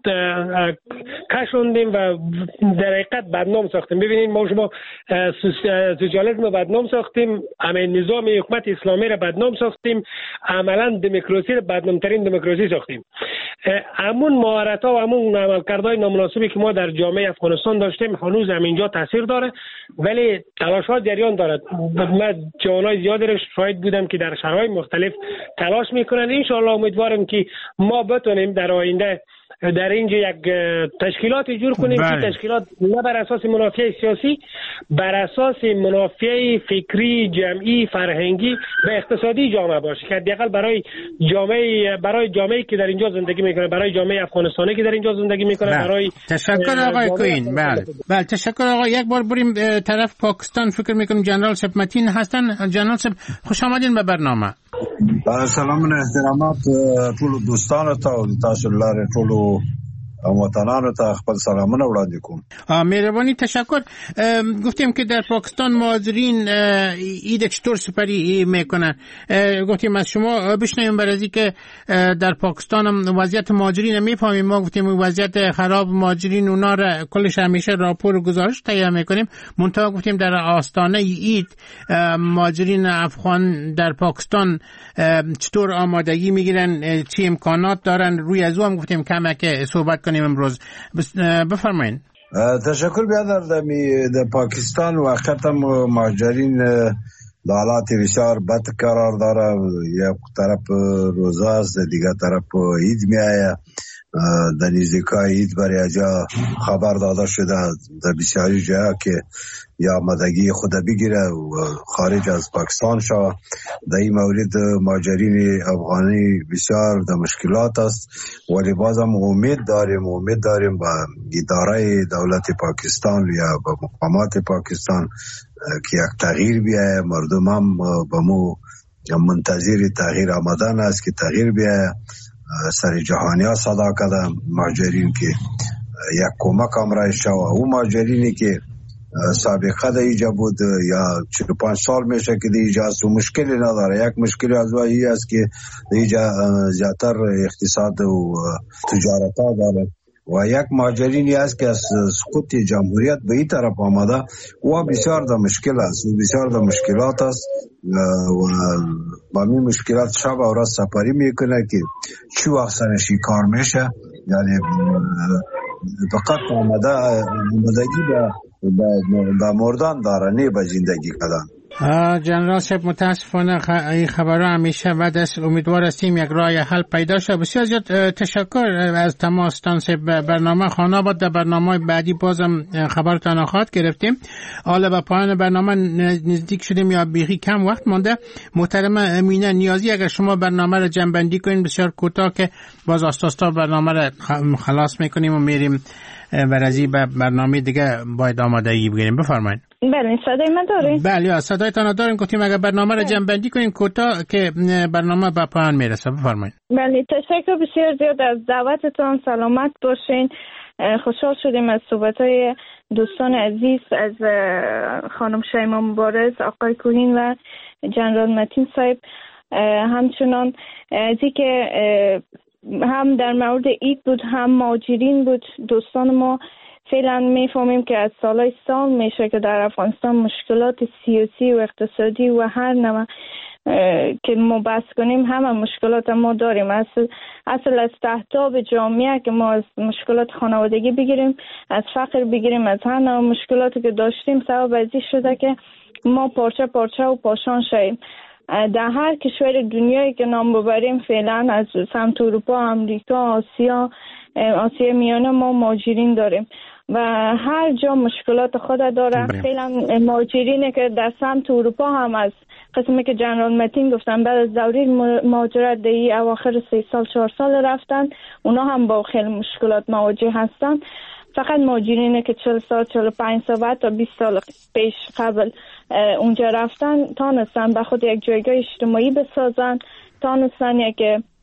کشوندیم و در حقیقت بدنام ساختیم. ببینید ما شما سوسیالیسم بدنام ساختیم، همین نظام حکومت اسلامی را بدنام ساختیم، عملا دموکراسی را بدنامترین دموکراسی ساختیم. همون مهارت‌ها و همون عملکردهای نامناسبی که ما در جامعه افغانستان داشتیم هنوز هم اینجا تاثیر داره، ولی تلاش‌ها جریان دارد. من جوانای زیادی را شاهد بودم که در شرایط مختلف تلاش میکنن. ان شاء الله امیدوارم که ما بتونیم در آینده در اینجا یک تشکیلاتی جور کنیم که تشکیلات نه بر اساس منافع سیاسی، بر اساس منافع فکری، جمعی، فرهنگی و اقتصادی جامعه باشه که حداقل برای جامعه‌ای که در اینجا زندگی میکنه، برای جامعه افغانستانی که در اینجا زندگی میکنه، برای تشکر آقای کوین. بله تشکر آقا. یک بار بریم طرف پاکستان. فکر میکنم جنرال صاحب متین هستن. جنرال صاحب خوش آمدین به برنامه. سلام و احترامات ټول دوستانو ته او تاسو لاره ټول وطنانو ته خپل سلامونه وړاندې کوم. مهربانی تشکر. گفتیم که در پاکستان مهاجرین اید چطور سپری میکنن. گفتیم از شما بشنویم برای از اینکه در پاکستان هم وضعیت مهاجرین میفهمیم. ما گفتیم وضعیت خراب مهاجرین اونا را کلش همیشه راپور و گزارش تهیه میکنیم. منتها گفتیم در آستانه اید مهاجرین افغان در پاکستان چطور آمادگی میگیرن، چه امکانات دارن، روی از او هم گفتیم کمک صحبت کنیم امروز. بفرمایید. تشکر. بیا در پاکستان واقعا مهاجرین حالات بسیار بد قرار داره. یک طرف روزه است، دیگر طرف عید می آید. در نزدیکای عید برای اجا خبر داده شده در بسیاری جا که یا آمدگی خود بگیره و خارج از پاکستان شود. در این مورد مهاجرین افغانی بسیار در مشکلات است، ولی بازم امید داریم با اداره دولت پاکستان یا با مقامات پاکستان که یک تغییر بیاید. مردم هم با مو منتظر تغییر آمدن است که تغییر بیاید. سر جهانی ها صدا کردن مهاجرین که یک کمک امرای شود. او مهاجرینی که سابقه در ایجا بود یا 45 سال میشه که در ایجا است و مشکلی نداره. یک مشکلی از وایی است که در ایجا زیادتر اقتصاد و تجارت ها داره و یک مهاجرینی است که از سقوط جمهوریت به این طرف آمده و بسیار در مشکل است و بسیار در مشکلات است و با این مشکلات شب و روز سپری میکنه که چی وقت سرشی کار میشه. یعنی فقط آمدگی به مردان داره، نه به زندگی کردن. جنرال صاحب متاسفانه این خبرها همیشه بعد از امیدوار هستیم یک راه حل پیدا شد. بسیار زیاد تشکر از تماستان صاحب. برنامه خانه بود. در برنامه بعدی بازم خبرتان خواهد گرفتیم. حالا به پایان برنامه نزدیک شدیم یا بیخی کم وقت مانده. محترم امینه نیازی اگر شما برنامه را جنبندی کنین بسیار کوتاه که باز آستاستا برنامه را خلاص میکنیم و میریم ورزی به برنامه دیگه باید آمادگی بگیریم. بفرمایید. بله صدای من دارین؟ بله صدایتان داریم. گفتیم اگر برنامه را جنبندی کنیم کوتاه که برنامه به پایان میرسه. بفرمایید. بله تشکر بسیار زیاد از دعوتتان. سلامت باشین. خوشحال شدیم از صحبت‌های دوستان عزیز از خانم شیما مبارز، آقای کوهین و جنرال متین صاحب. همچنان از اینکه هم در مورد عید بود هم مهاجرین بود. دوستان ما فعلا میفهمیم که از سال میشه که در افغانستان مشکلات سیاسی و اقتصادی و هر نوع که ما بحث کنیم همه مشکلات ما داریم. اصل از تحتاب جامعه که ما از مشکلات خانوادگی بگیریم، از فقر بگیریم، از هر نوع مشکلاتی که داشتیم سبب ازی شده که ما پارچه پارچه و پاشان شویم. در هر کشور دنیایی که نام ببریم فعلا از سمت اروپا، امریکا، آسیا میانه ما مهاجرین داریم و هر جا مشکلات خود داره. فعلا مهاجرینه که در سمت اروپا هم از قسمی که جنرال متین گفتن بعد از دوره مهاجرت در اواخر 3 سال 4 سال رفتن، اونا هم با خیلی مشکلات مواجه هستن. فقط مهاجرینه که 40 سال 45 سال تا 20 سال پیش قبل اونجا رفتن تانستن به خود یک جایگاه اجتماعی بسازن، تانستن یک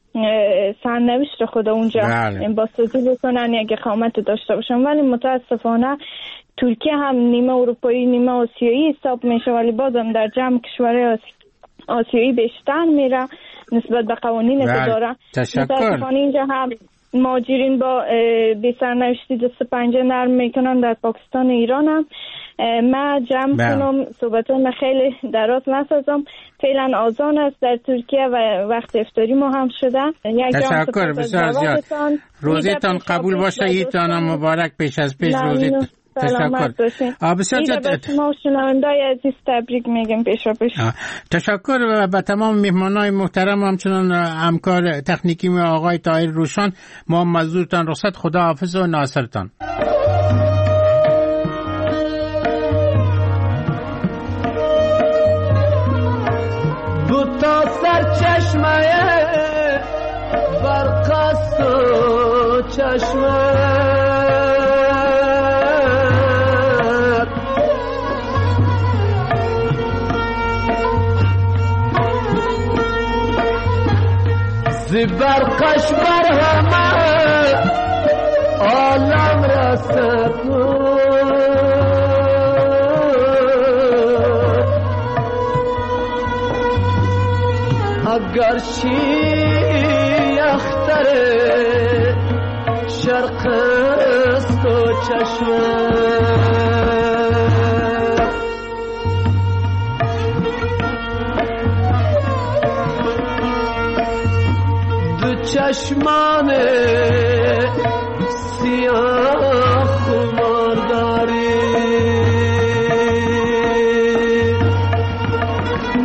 سرنوشت خود اونجا بازسازی بکنن، یک اقامت داشته باشن. ولی متاسفانه ترکیه هم نیمه اروپایی نیمه آسیایی حساب میشه ولی بازم در جمع کشورهای آسیایی بیشتر میره نسبت به قوانین که داره. متاسفانه اینجا هم مهاجرین با بی سرنوشتی دست پنجه نرم میکنن. در پاکستان و ایران هم ما جمع کنم صحبتان خیلی دراز نسازم. فعلا آذان است در ترکیه و وقت افطاری ما هم شده. تشکر بسیار زیاد. روزتان قبول باشه. عیدتان مبارک پیش از پیش. روزتان تشکر. بسیار زیاد. شما شنوندای عزیز تبریک میگم پیشا پیش. تشکر و به تمام مهمانای محترم همچنان همکار تکنیکی و آقای طاهر روشان. ما مزدورتان رخصت. خدا حافظ و ناصرتان. دو تا سرچشمه برقص و چشمه برقش بر همه عالم رسد اگر چی اختر شرق است و چشمه چشمان سیاه خمارداری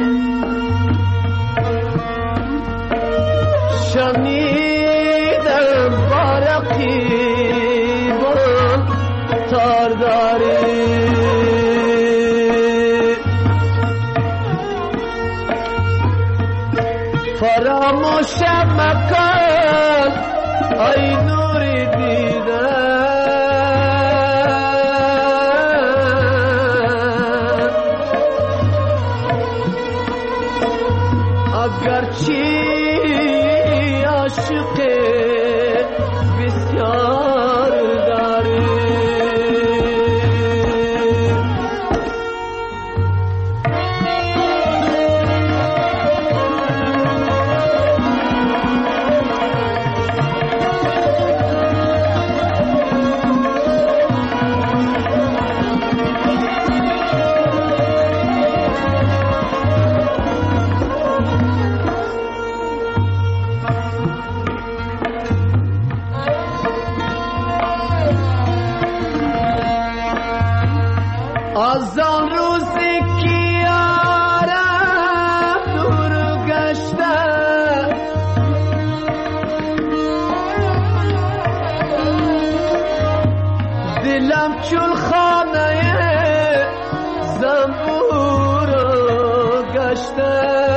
کن ای نور دیدن اگرچه عاشق بسیار داری از آن روزی که یارم دور گشته دلم چون خانه زنبور گشته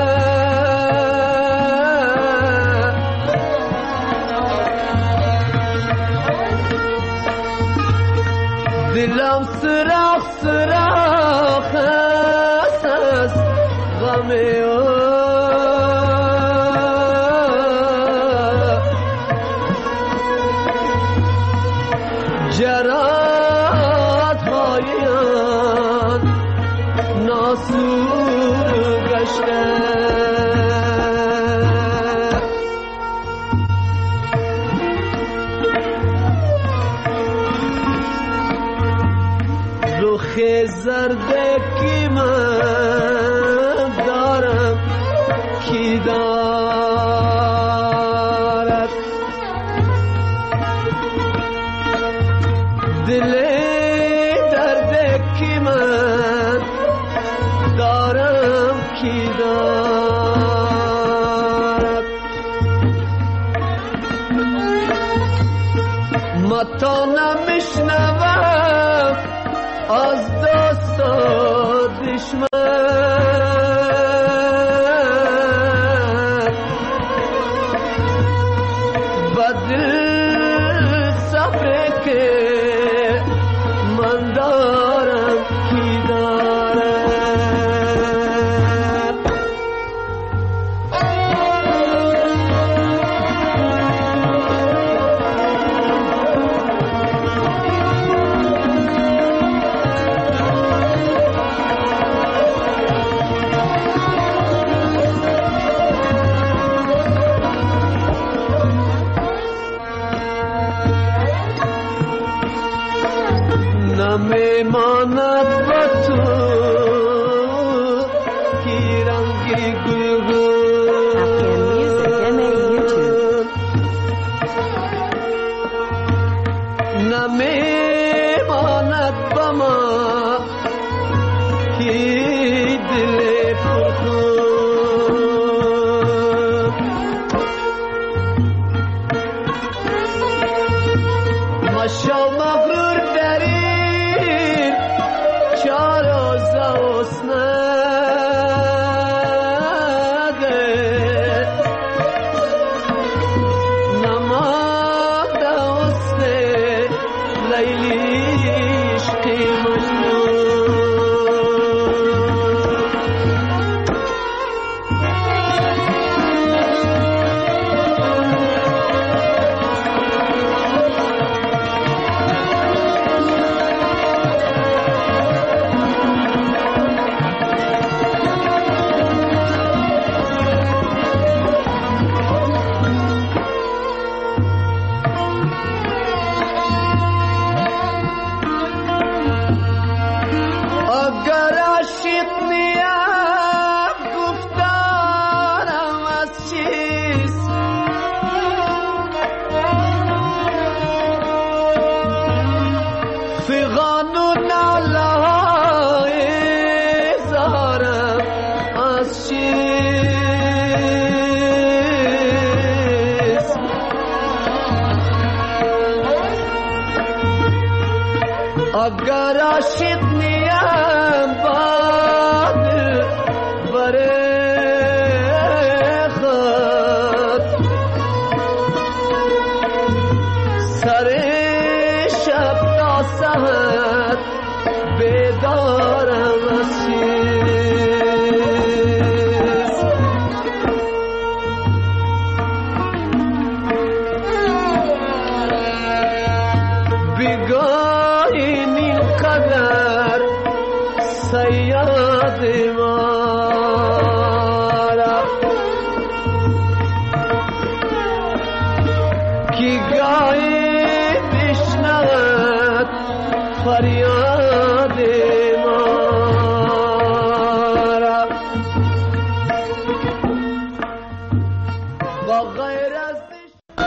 دلم سراخ سراخ است از غم او جرات‌های آن ناسور گشته رخ زرده که من دارم کی دارد دل درده که من دارم کی دارد متا نمیشنوم از دوست و دشمن بدل صبر که من دارم کی دارم نمیماند با تو کی رنگی گلگون نمیماند با ما کی دل پرخون مشو مغرور داری چار روز اسنده نماده حسن لیلی عشق مجنون اگر عاشق نیم گفتارم از چیست فغان و ناله های زارم از چیست اگر عاشق نیم باد بره خود یکی گاهی بشنود فریاد